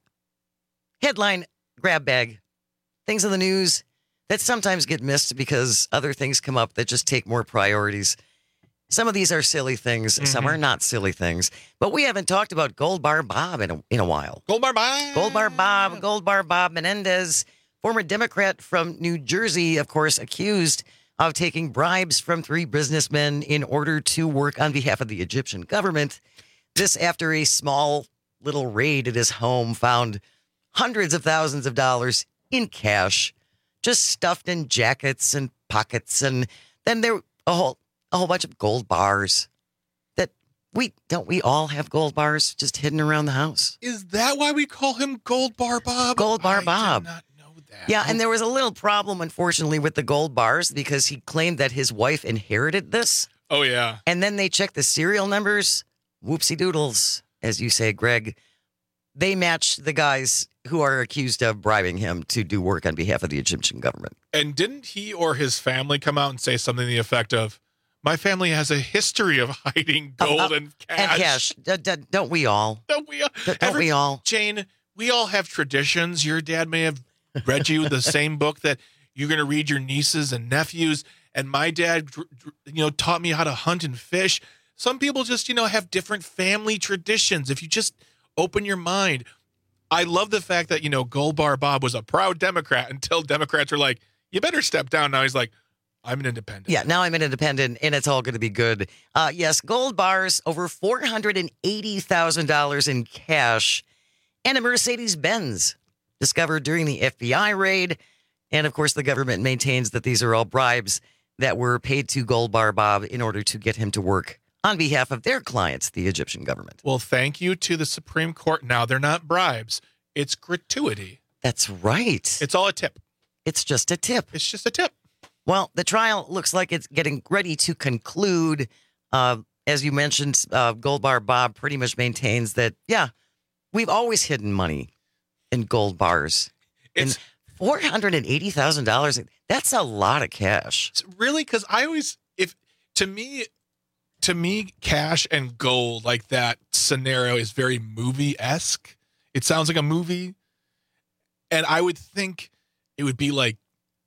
headline grab bag. Things in the news that sometimes get missed because other things come up that just take more priorities. Some of these are silly things. Mm-hmm. Some are not silly things. But we haven't talked about Gold Bar Bob in a, in a while. Gold Bar Bob. Gold Bar Bob. Gold Bar Bob Menendez, former Democrat from New Jersey, of course, accused of taking bribes from three businessmen in order to work on behalf of the Egyptian government. This after a small little raid at his home found hundreds of thousands of dollars in cash, just stuffed in jackets and pockets, and then there a whole a whole bunch of gold bars. That we don't we all have gold bars just hidden around the house? Is that why we call him Gold Bar Bob? Gold Bar I Bob. Did not know that. Yeah, and there was a little problem, unfortunately, with the gold bars because he claimed that his wife inherited this. Oh yeah. And then they checked the serial numbers. Whoopsie doodles, as you say, Greg. They match the guys who are accused of bribing him to do work on behalf of the Egyptian government. And didn't he or his family come out and say something to the effect of, my family has a history of hiding gold uh, uh, and cash? And cash. D- d- don't we all? Don't we all? D- don't Every, we all? Jane, we all have traditions. Your dad may have read you the same book that you're going to read your nieces and nephews. And my dad, you know, taught me how to hunt and fish. Some people just, you know, have different family traditions. If you just open your mind. I love the fact that, you know, Gold Bar Bob was a proud Democrat until Democrats are like, you better step down. Now he's like, I'm an independent. Yeah, now I'm an independent, and it's all going to be good. Uh, yes, gold bars, over four hundred eighty thousand dollars in cash, and a Mercedes-Benz discovered during the F B I raid. And, of course, the government maintains that these are all bribes that were paid to Gold Bar Bob in order to get him to work on behalf of their clients, the Egyptian government. Well, thank you to the Supreme Court. Now, they're not bribes. It's gratuity. That's right. It's all a tip. It's just a tip. It's just a tip. Well, the trial looks like it's getting ready to conclude. Uh, as you mentioned, uh, Gold Bar Bob pretty much maintains that, yeah, we've always hidden money in gold bars. It's and four hundred eighty thousand dollars. That's a lot of cash. Really? Because I always, if to me, to me, cash and gold, like that scenario is very movie-esque. It sounds like a movie. And I would think it would be like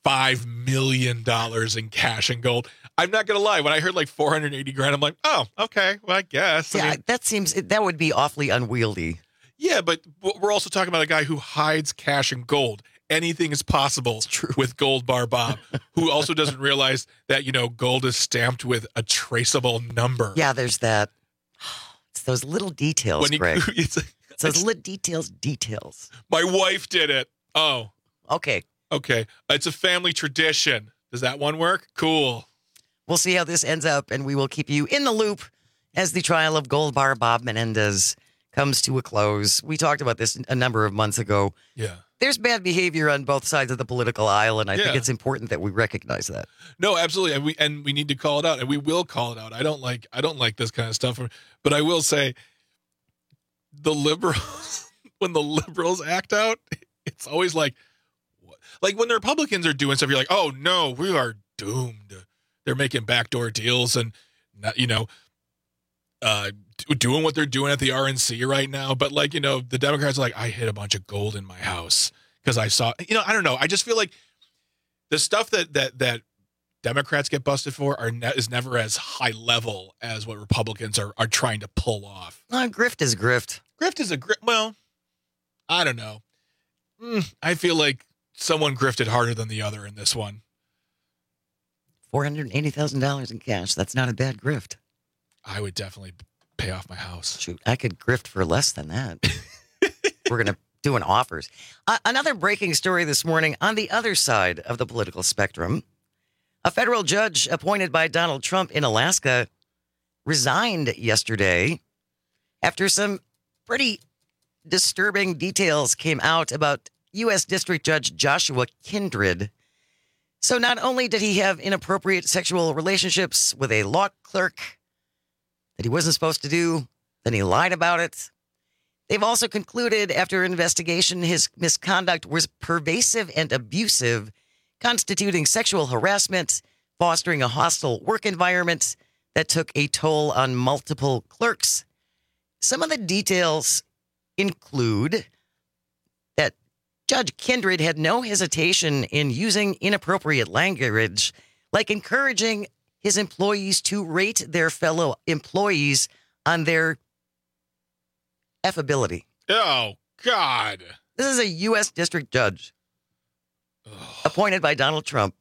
five million dollars in cash and gold. I'm not going to lie. When I heard like four hundred eighty grand, I'm like, oh, okay, well, I guess. I Yeah, mean, that seems, that would be awfully unwieldy. yeah, but we're also talking about a guy who hides cash and gold. Anything is possible with Gold Bar Bob, who also doesn't realize that, you know, gold is stamped with a traceable number. Yeah, there's that. It's those little details, When he- Greg. it's, It's those little details, details. My wife did it. Oh. Okay. Okay. It's a family tradition. Does that one work? Cool. We'll see how this ends up, and we will keep you in the loop as the trial of Gold Bar Bob Menendez comes to a close. We talked about this a number of months ago. Yeah. There's bad behavior on both sides of the political aisle, and I think Yeah. it's important that we recognize that. No, absolutely. And we and we need to call it out, and we will call it out. I don't like I don't like this kind of stuff, but I will say the liberals when the liberals act out, it's always like like when the Republicans are doing stuff, you're like, oh no, we are doomed. They're making backdoor deals and not, you know, uh, doing what they're doing at the R N C right now. But like, you know, the Democrats are like, I hid a bunch of gold in my house because I saw, you know, I don't know. I just feel like the stuff that that that Democrats get busted for are ne- is never as high level as what Republicans are are trying to pull off. Uh, grift is grift. Grift is a grift. Well, I don't know. Mm, I feel like someone grifted harder than the other in this one. four hundred eighty thousand dollars in cash. That's not a bad grift. I would definitely pay off my house. Shoot, I could grift for less than that. We're going to do an offers. Uh, another breaking story this morning on the other side of the political spectrum. A federal judge appointed by Donald Trump in Alaska resigned yesterday after some pretty disturbing details came out about U S District Judge Joshua Kindred. So not only did he have inappropriate sexual relationships with a law clerk that he wasn't supposed to do, then he lied about it. They've also concluded after investigation his misconduct was pervasive and abusive, constituting sexual harassment, fostering a hostile work environment that took a toll on multiple clerks. Some of the details include that Judge Kindred had no hesitation in using inappropriate language, like encouraging his employees to rate their fellow employees on their affability. Oh, God. This is a U S district judge appointed by Donald Trump.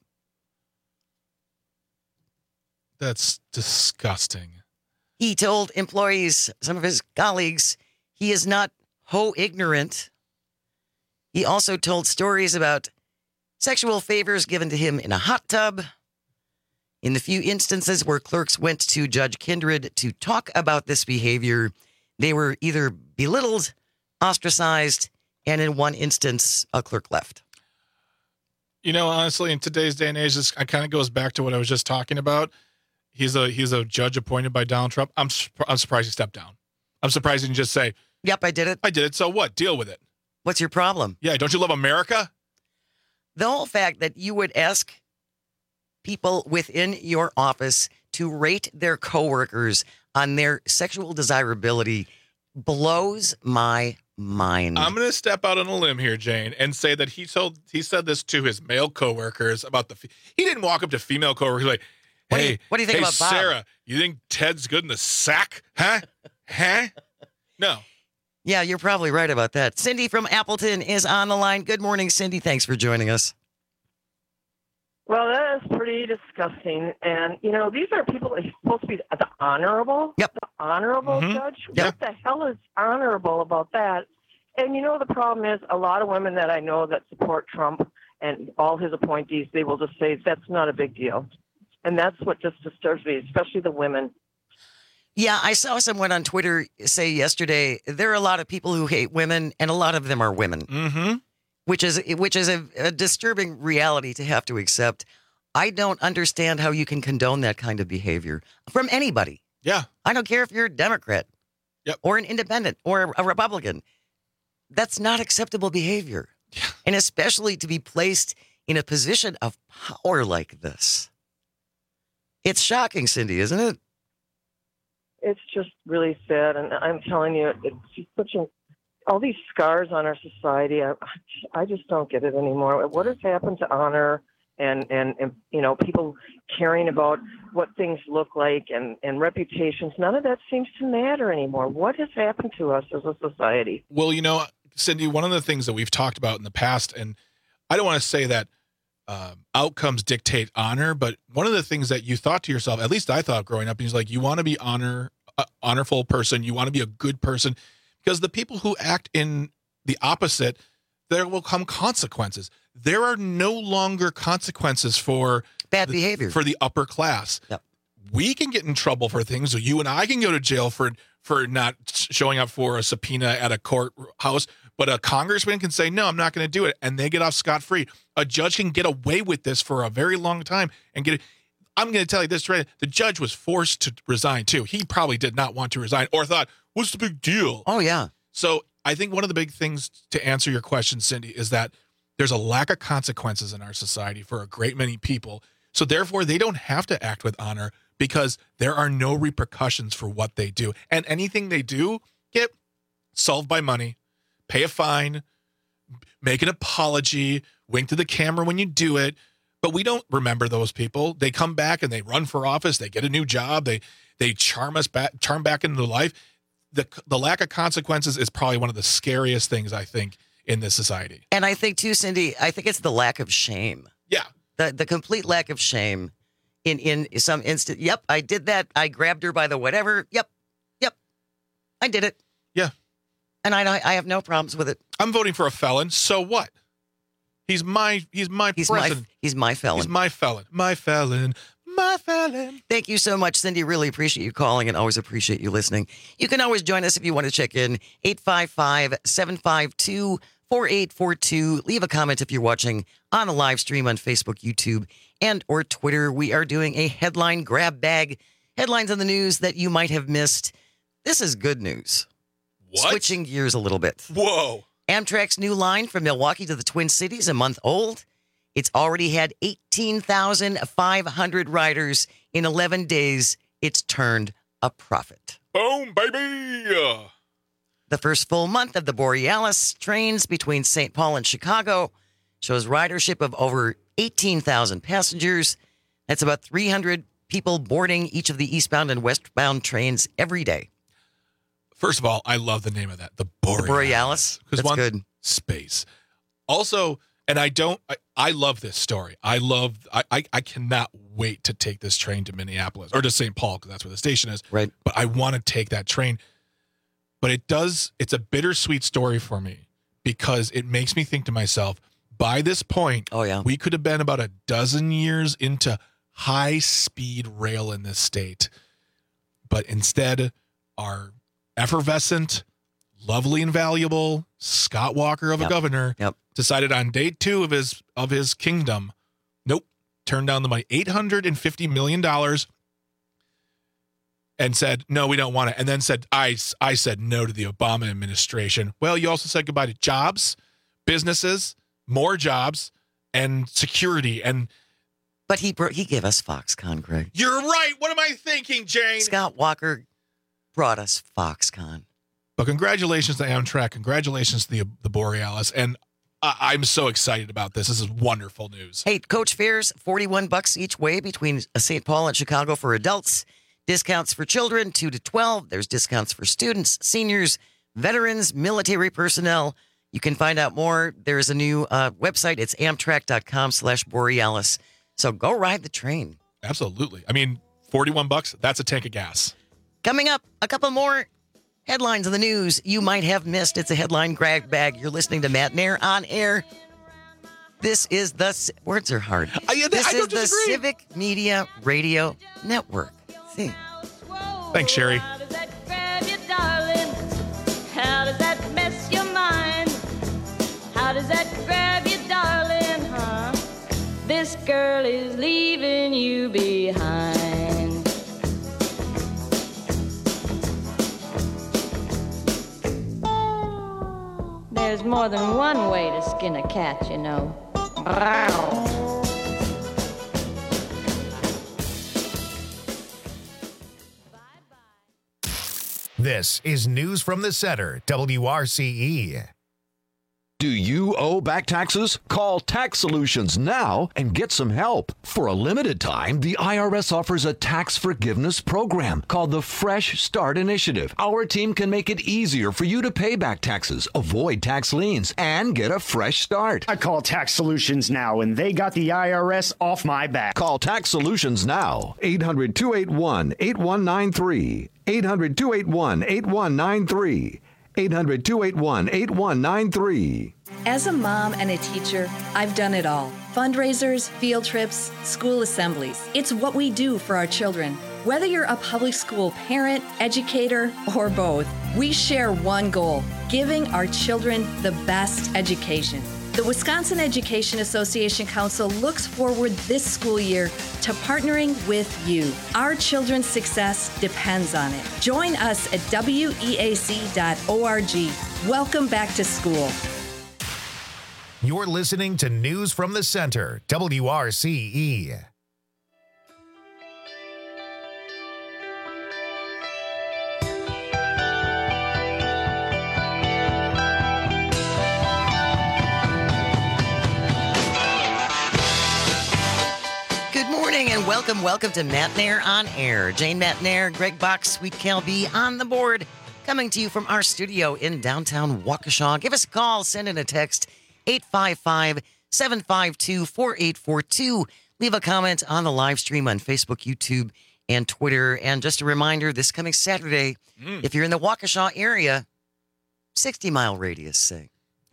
That's disgusting. He told employees, some of his colleagues, he is not ho ignorant. He also told stories about sexual favors given to him in a hot tub. In the few instances where clerks went to Judge Kindred to talk about this behavior, they were either belittled, ostracized, and in one instance, a clerk left. You know, honestly, in today's day and age, this kind of goes back to what I was just talking about. He's a he's a judge appointed by Donald Trump. I'm I'm surprised he stepped down. I'm surprised he didn't just say, "Yep, I did it. I did it. So what? Deal with it." What's your problem? Yeah, don't you love America? The whole fact that you would ask people within your office to rate their coworkers on their sexual desirability blows my mind. I'm going to step out on a limb here, Jane, and say that he told he said this to his male coworkers about the. He didn't walk up to female coworkers like, What do "Hey, you- what do you think hey, about Bob?" Sarah? You think Ted's good in the sack? Huh? Huh? No. Yeah, you're probably right about that. Cindy from Appleton is on the line. Good morning, Cindy. Thanks for joining us. Well, that is pretty disgusting. And, you know, these are people that are supposed to be the honorable, yep. the honorable Mhm. judge. Yep. What the hell is honorable about that? And, you know, the problem is a lot of women that I know that support Trump and all his appointees, they will just say that's not a big deal. And that's what just disturbs me, especially the women. Yeah, I saw someone on Twitter say yesterday there are a lot of people who hate women, and a lot of them are women. Mm-hmm. Which is which is a, a disturbing reality to have to accept. I don't understand how you can condone that kind of behavior from anybody. Yeah. I don't care if you're a Democrat yep. or an independent or a Republican. That's not acceptable behavior. Yeah. And especially to be placed in a position of power like this. It's shocking, Cindy, isn't it? It's just really sad. And I'm telling you, it's such a, all these scars on our society. I, I just don't get it anymore. What has happened to honor and, and, and you know, people caring about what things look like and, and reputations. None of that seems to matter anymore. What has happened to us as a society? Well, you know, Cindy, one of the things that we've talked about in the past, and I don't want to say that um, outcomes dictate honor, but one of the things that you thought to yourself, at least I thought growing up, is like, you want to be honor, uh, honorful person. You want to be a good person, because the people who act in the opposite, there will come consequences. There are no longer consequences for bad the, behavior for the upper class. Yep. We can get in trouble for things. So you and I can go to jail for for not showing up for a subpoena at a courthouse. But a congressman can say, no, I'm not going to do it. And they get off scot-free. A judge can get away with this for a very long time and get it. I'm going to tell you this, right? The judge was forced to resign too. He probably did not want to resign or thought, what's the big deal? Oh, yeah. So I think one of the big things to answer your question, Cindy, is that there's a lack of consequences in our society for a great many people. So therefore, they don't have to act with honor because there are no repercussions for what they do. And anything they do get solved by money. Pay a fine, make an apology, wink to the camera when you do it. But we don't remember those people. They come back and they run for office. They get a new job. They they charm us back, charm back into life. The the lack of consequences is probably one of the scariest things, I think, in this society. And I think too, Cindy, I think it's the lack of shame. Yeah. The the complete lack of shame in, in some instant. Yep, I did that. I grabbed her by the whatever. Yep. Yep. I did it. Yeah. And I I have no problems with it. I'm voting for a felon. So what? He's my he's my he's president. My, he's my felon. He's my felon. My felon. My felon. Thank you so much, Cindy. Really appreciate you calling and always appreciate you listening. You can always join us if you want to check in. eight five five, seven five two, four eight four two. Leave a comment if you're watching on a live stream on Facebook, YouTube, and or Twitter. We are doing a headline grab bag. Headlines on the news that you might have missed. This is good news. What? Switching gears a little bit. Whoa. Amtrak's new line from Milwaukee to the Twin Cities, a month old. It's already had eighteen thousand five hundred riders. In eleven days, it's turned a profit. Boom, baby. The first full month of the Borealis trains between Saint Paul and Chicago shows ridership of over eighteen thousand passengers. That's about three hundred people boarding each of the eastbound and westbound trains every day. First of all, I love the name of that, the Borealis. The Borealis. That's one, good. Space. Also, and I don't, I, I love this story. I love, I, I, I cannot wait to take this train to Minneapolis or to Saint Paul because that's where the station is. Right. But I want to take that train. But it does, it's a bittersweet story for me because it makes me think to myself, by this point, oh yeah, we could have been about a dozen years into high-speed rail in this state. But instead, our effervescent, lovely and valuable Scott Walker of yep. a governor yep. decided on day two of his of his kingdom, nope, turned down the money, eight hundred fifty million dollars, and said, no, we don't want it. And then said, I, I said no to the Obama administration. Well, you also said goodbye to jobs, businesses, more jobs, and security. And But he bro- he gave us Foxconn, Greg. You're right. What am I thinking, Jane? Scott Walker brought us Foxconn. But congratulations to Amtrak. Congratulations to the, the Borealis. And I, I'm so excited about this. This is wonderful news. Hey, coach fares, forty-one bucks each way between Saint Paul and Chicago for adults. Discounts for children, two to twelve. There's discounts for students, seniors, veterans, military personnel. You can find out more. There's a new uh, website. It's amtrak.com slash Borealis. So go ride the train. Absolutely. I mean, forty-one bucks, that's a tank of gas. Coming up, a couple more headlines in the news you might have missed. It's a headline grab bag. You're listening to Matt Nair on air. This is the, words are hard. I, I, this I is don't the disagree. Civic Media Radio Network. See. Thanks, Sherry. How does that grab you, darling? How does that mess your mind? How does that grab you, darling, huh? This girl is leaving you behind. There's more than one way to skin a cat, you know. This is News from the Center, W R C E. Do you owe back taxes? Call Tax Solutions now and get some help. For a limited time, the I R S offers a tax forgiveness program called the Fresh Start Initiative. Our team can make it easier for you to pay back taxes, avoid tax liens, and get a fresh start. I call Tax Solutions now, and they got the I R S off my back. Call Tax Solutions now. eight hundred, two eight one, eight one nine three. eight hundred, two eight one, eight one nine three. eight hundred, two eight one, eight one nine three. As a mom and a teacher, I've done it all. Fundraisers, field trips, school assemblies. It's what we do for our children. Whether you're a public school parent, educator, or both, we share one goal: giving our children the best education. The Wisconsin Education Association Council looks forward this school year to partnering with you. Our children's success depends on it. Join us at W E A C dot org. Welcome back to school. You're listening to News from the Center, W R C E. Good morning and welcome, welcome to Matt Nair on Air. Jane Matt Nair, Greg Bach, Sweet Cal B on the board, coming to you from our studio in downtown Waukesha. Give us a call, send in a text, eight five five, seven five two, four eight four two. Leave a comment on the live stream on Facebook, YouTube, and Twitter. And just a reminder, this coming Saturday, mm. if you're in the Waukesha area, sixty mile radius, say.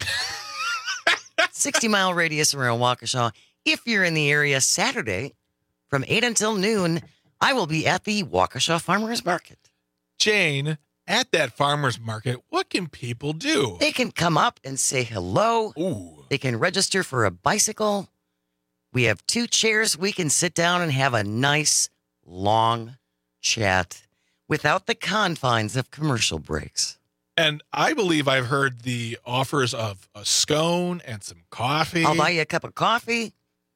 sixty mile radius around Waukesha. If you're in the area Saturday, from eight until noon, I will be at the Waukesha Farmers Market. Jane, at that farmers market, what can people do? They can come up and say hello. Ooh. They can register for a bicycle. We have two chairs. We can sit down and have a nice, long chat without the confines of commercial breaks. And I believe I've heard the offers of a scone and some coffee. I'll buy you a cup of coffee.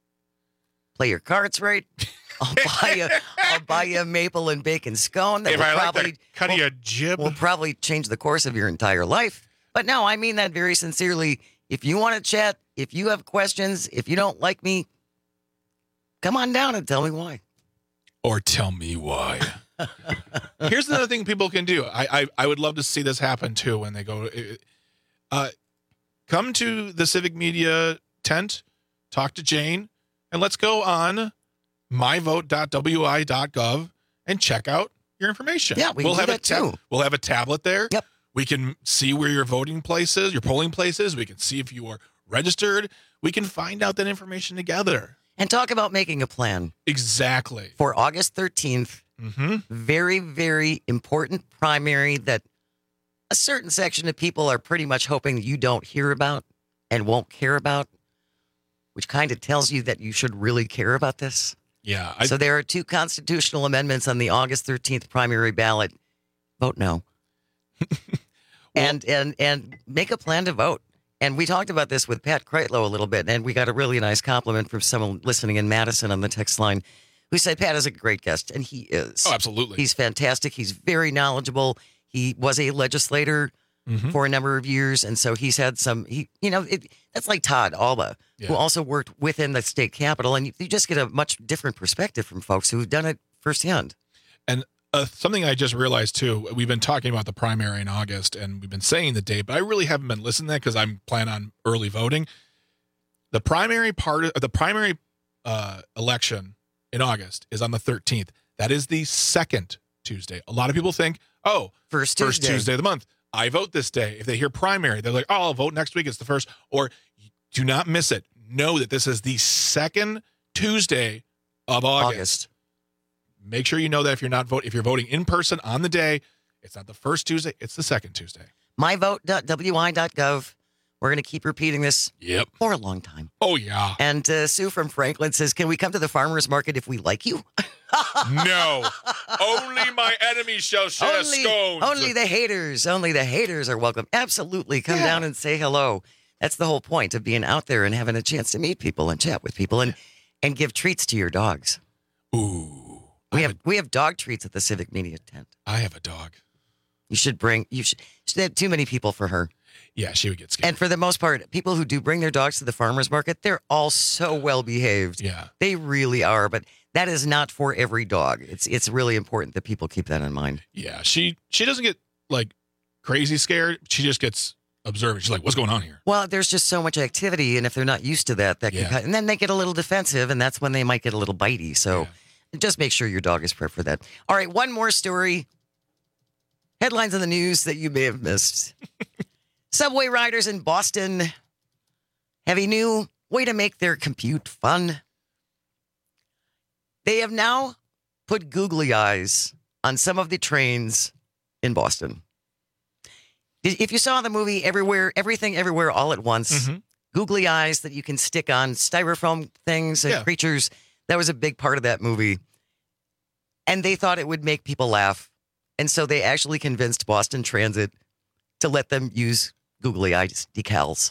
Play your cards right. I'll buy you. I'll buy you a maple and bacon scone. That if will I probably like to cut will, you a jib, will probably change the course of your entire life. But no, I mean that very sincerely. If you want to chat, if you have questions, if you don't like me, come on down and tell me why. Or tell me why. Here's another thing people can do. I, I I would love to see this happen too when they go. Uh, come to the Civic Media tent, talk to Jane, and let's go on my vote dot w i dot gov and check out your information. Yeah, we we'll can have do a that tab- too. We'll have a tablet there. Yep. We can see where your voting place is, your polling place is. We can see if you are registered. We can find out that information together. And talk about making a plan. Exactly. For August thirteenth. Mm-hmm. Very, very important primary that a certain section of people are pretty much hoping you don't hear about and won't care about, which kind of tells you that you should really care about this. Yeah. I, so there are two constitutional amendments on the August thirteenth primary ballot. Vote no. well, and and and make a plan to vote. And we talked about this with Pat Kreitlow a little bit, and we got a really nice compliment from someone listening in Madison on the text line who said Pat is a great guest, and he is. Oh, absolutely. He's fantastic. He's very knowledgeable. He was a legislator mm-hmm. for a number of years, and so he's had some, he, you know, it, that's like Todd Alba, yeah. who also worked within the state capitol, and you, you just get a much different perspective from folks who've done it firsthand. And uh, something I just realized, too, we've been talking about the primary in August, and we've been saying the date, but I really haven't been listening to that because I'm planning on early voting. The primary part of the primary uh, election in August is on the thirteenth. That is the second Tuesday. A lot of people think, oh, first Tuesday. Tuesday. first Tuesday of the month. I vote this day. If they hear primary, they're like, oh, I'll vote next week. It's the first. Or do not miss it. Know that this is the second Tuesday of August. August. Make sure you know that if you're not vote, if you're voting in person on the day, it's not the first Tuesday, it's the second Tuesday. my vote dot w i dot gov. We're going to keep repeating this yep. for a long time. Oh, yeah. And uh, Sue from Franklin says, can we come to the farmer's market if we like you? No. Only my enemies shall share only, scones. Only the haters. Only the haters are welcome. Absolutely. Come yeah. down and say hello. That's the whole point of being out there and having a chance to meet people and chat with people and, and give treats to your dogs. Ooh. We have, have we have dog treats at the Civic Media tent. I have a dog. You should bring, you should, she had too many people for her. Yeah, she would get scared. And for the most part, people who do bring their dogs to the farmer's market, they're all so well behaved. Yeah. They really are. But that is not for every dog. It's it's really important that people keep that in mind. Yeah, she she doesn't get like crazy scared. She just gets observant. She's like, what's going on here? Well, there's just so much activity. And if they're not used to that, that can Yeah. cut, and then they get a little defensive, and that's when they might get a little bitey. So just make sure your dog is prepped for that. All right, one more story. Headlines in the news that you may have missed. Subway riders in Boston have a new way to make their commute fun. They have now put googly eyes on some of the trains in Boston. If you saw the movie Everywhere, Everything Everywhere All at Once, Mm-hmm. googly eyes that you can stick on styrofoam things and Yeah. creatures, that was a big part of that movie. And they thought it would make people laugh. And so they actually convinced Boston Transit to let them use googly eyes decals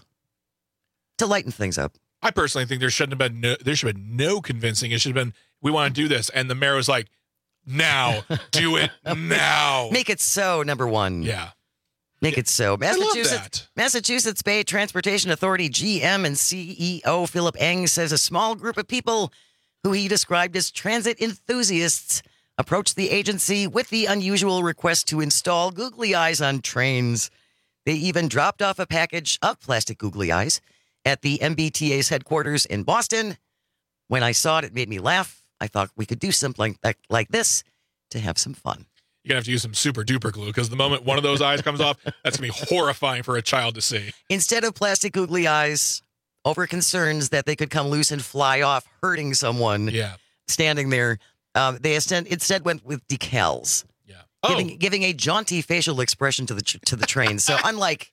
to lighten things up. I personally think there shouldn't have been no, there should have been no convincing. It should have been, we want to do this. And the mayor was like, now, do it now. Make it so, number one. Yeah. Make it so. I love Massachusetts, that. Massachusetts Bay Transportation Authority G M and C E O Philip Eng says a small group of people who he described as transit enthusiasts approached the agency with the unusual request to install googly eyes on trains. They even dropped off a package of plastic googly eyes at the M B T A's headquarters in Boston. When I saw it, it made me laugh. I thought we could do something like, like this to have some fun. You're going to have to use some super duper glue because the moment one of those eyes comes off, that's going to be horrifying for a child to see. Instead of plastic googly eyes, over concerns that they could come loose and fly off, hurting someone Yeah. standing there, um, they instead, instead went with decals. Yeah. Giving, giving a jaunty facial expression to the tr- to the train. So unlike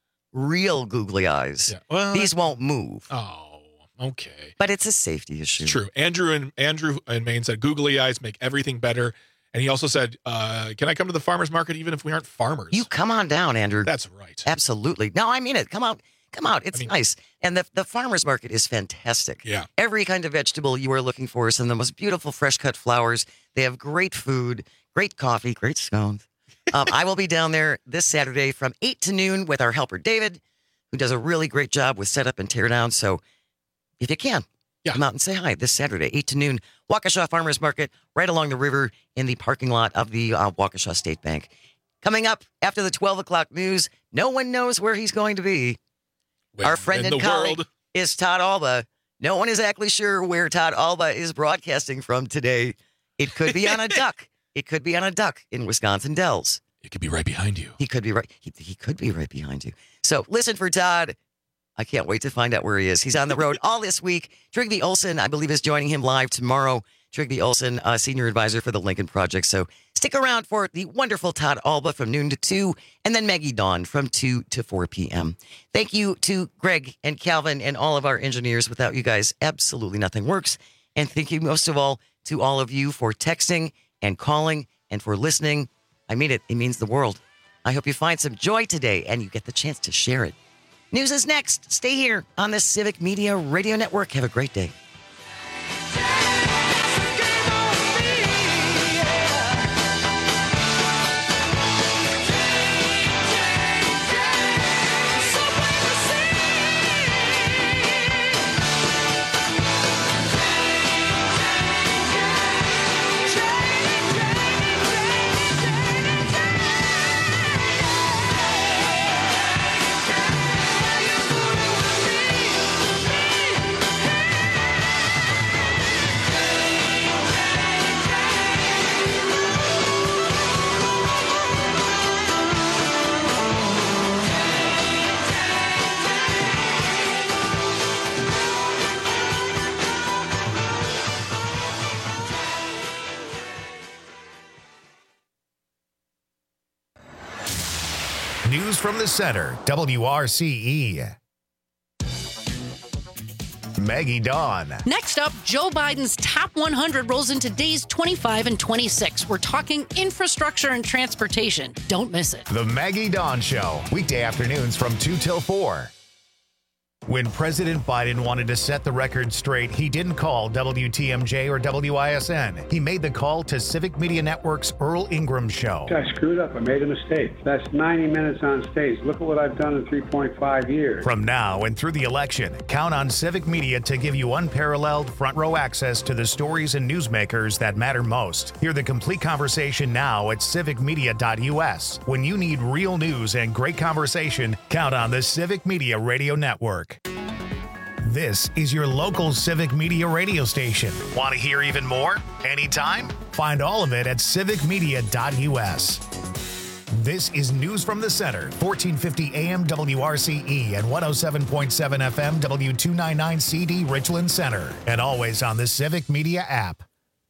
real googly eyes, Yeah. Well, these won't move. Oh, okay. But it's a safety issue. It's true. Andrew and Andrew in Maine said googly eyes make everything better. And he also said, uh, can I come to the farmer's market even if we aren't farmers? You come on down, Andrew. That's right. Absolutely. No, I mean it. Come out. Come out. It's nice. And the, the farmer's market is fantastic. Yeah. Every kind of vegetable you are looking for, some of the most beautiful fresh cut flowers. They have great food, great coffee, great scones. Um, I will be down there this Saturday from eight to noon with our helper, David, who does a really great job with setup and tear down. So if you can, yeah. come out and say hi this Saturday, eight to noon, Waukesha Farmers Market, right along the river in the parking lot of the uh, Waukesha State Bank. Coming up after the twelve o'clock news, no one knows where he's going to be. When Our friend in and the colleague world. is Todd Alba. No one is exactly sure where Todd Alba is broadcasting from today. It could be on a duck. It could be on a duck in Wisconsin Dells. It could be right behind you. He could be right. He, he could be right behind you. So listen for Todd. I can't wait to find out where he is. He's on the road all this week. Trigby Olson, I believe, is joining him live tomorrow. Trigby Olson, uh, senior advisor for the Lincoln Project. So stick around for the wonderful Todd Alba from noon to two, and then Maggie Dawn from two to four p.m. Thank you to Greg and Calvin and all of our engineers. Without you guys, absolutely nothing works. And thank you most of all to all of you for texting and calling and for listening. I mean it. It means the world. I hope you find some joy today and you get the chance to share it. News is next. Stay here on the Civic Media Radio Network. Have a great day. News from the center, W R C E. Maggie Dawn. Next up, Joe Biden's top one hundred rolls into days twenty-five and twenty-six. We're talking infrastructure and transportation. Don't miss it. The Maggie Dawn Show, weekday afternoons from two till four. When President Biden wanted to set the record straight, he didn't call W T M J or W I S N. He made the call to Civic Media Network's Earl Ingram Show. I screwed up. I made a mistake. That's ninety minutes on stage. Look at what I've done in three point five years. From now and through the election, count on Civic Media to give you unparalleled front row access to the stories and newsmakers that matter most. Hear the complete conversation now at civic media dot U S. When you need real news and great conversation, count on the Civic Media Radio Network. This is your local Civic Media radio station. Want to hear even more? Anytime? Find all of it at civic media dot U S. This is News from the Center, fourteen fifty A M W R C E and one oh seven point seven F M W two ninety-nine C D Richland Center, and always on the Civic Media app.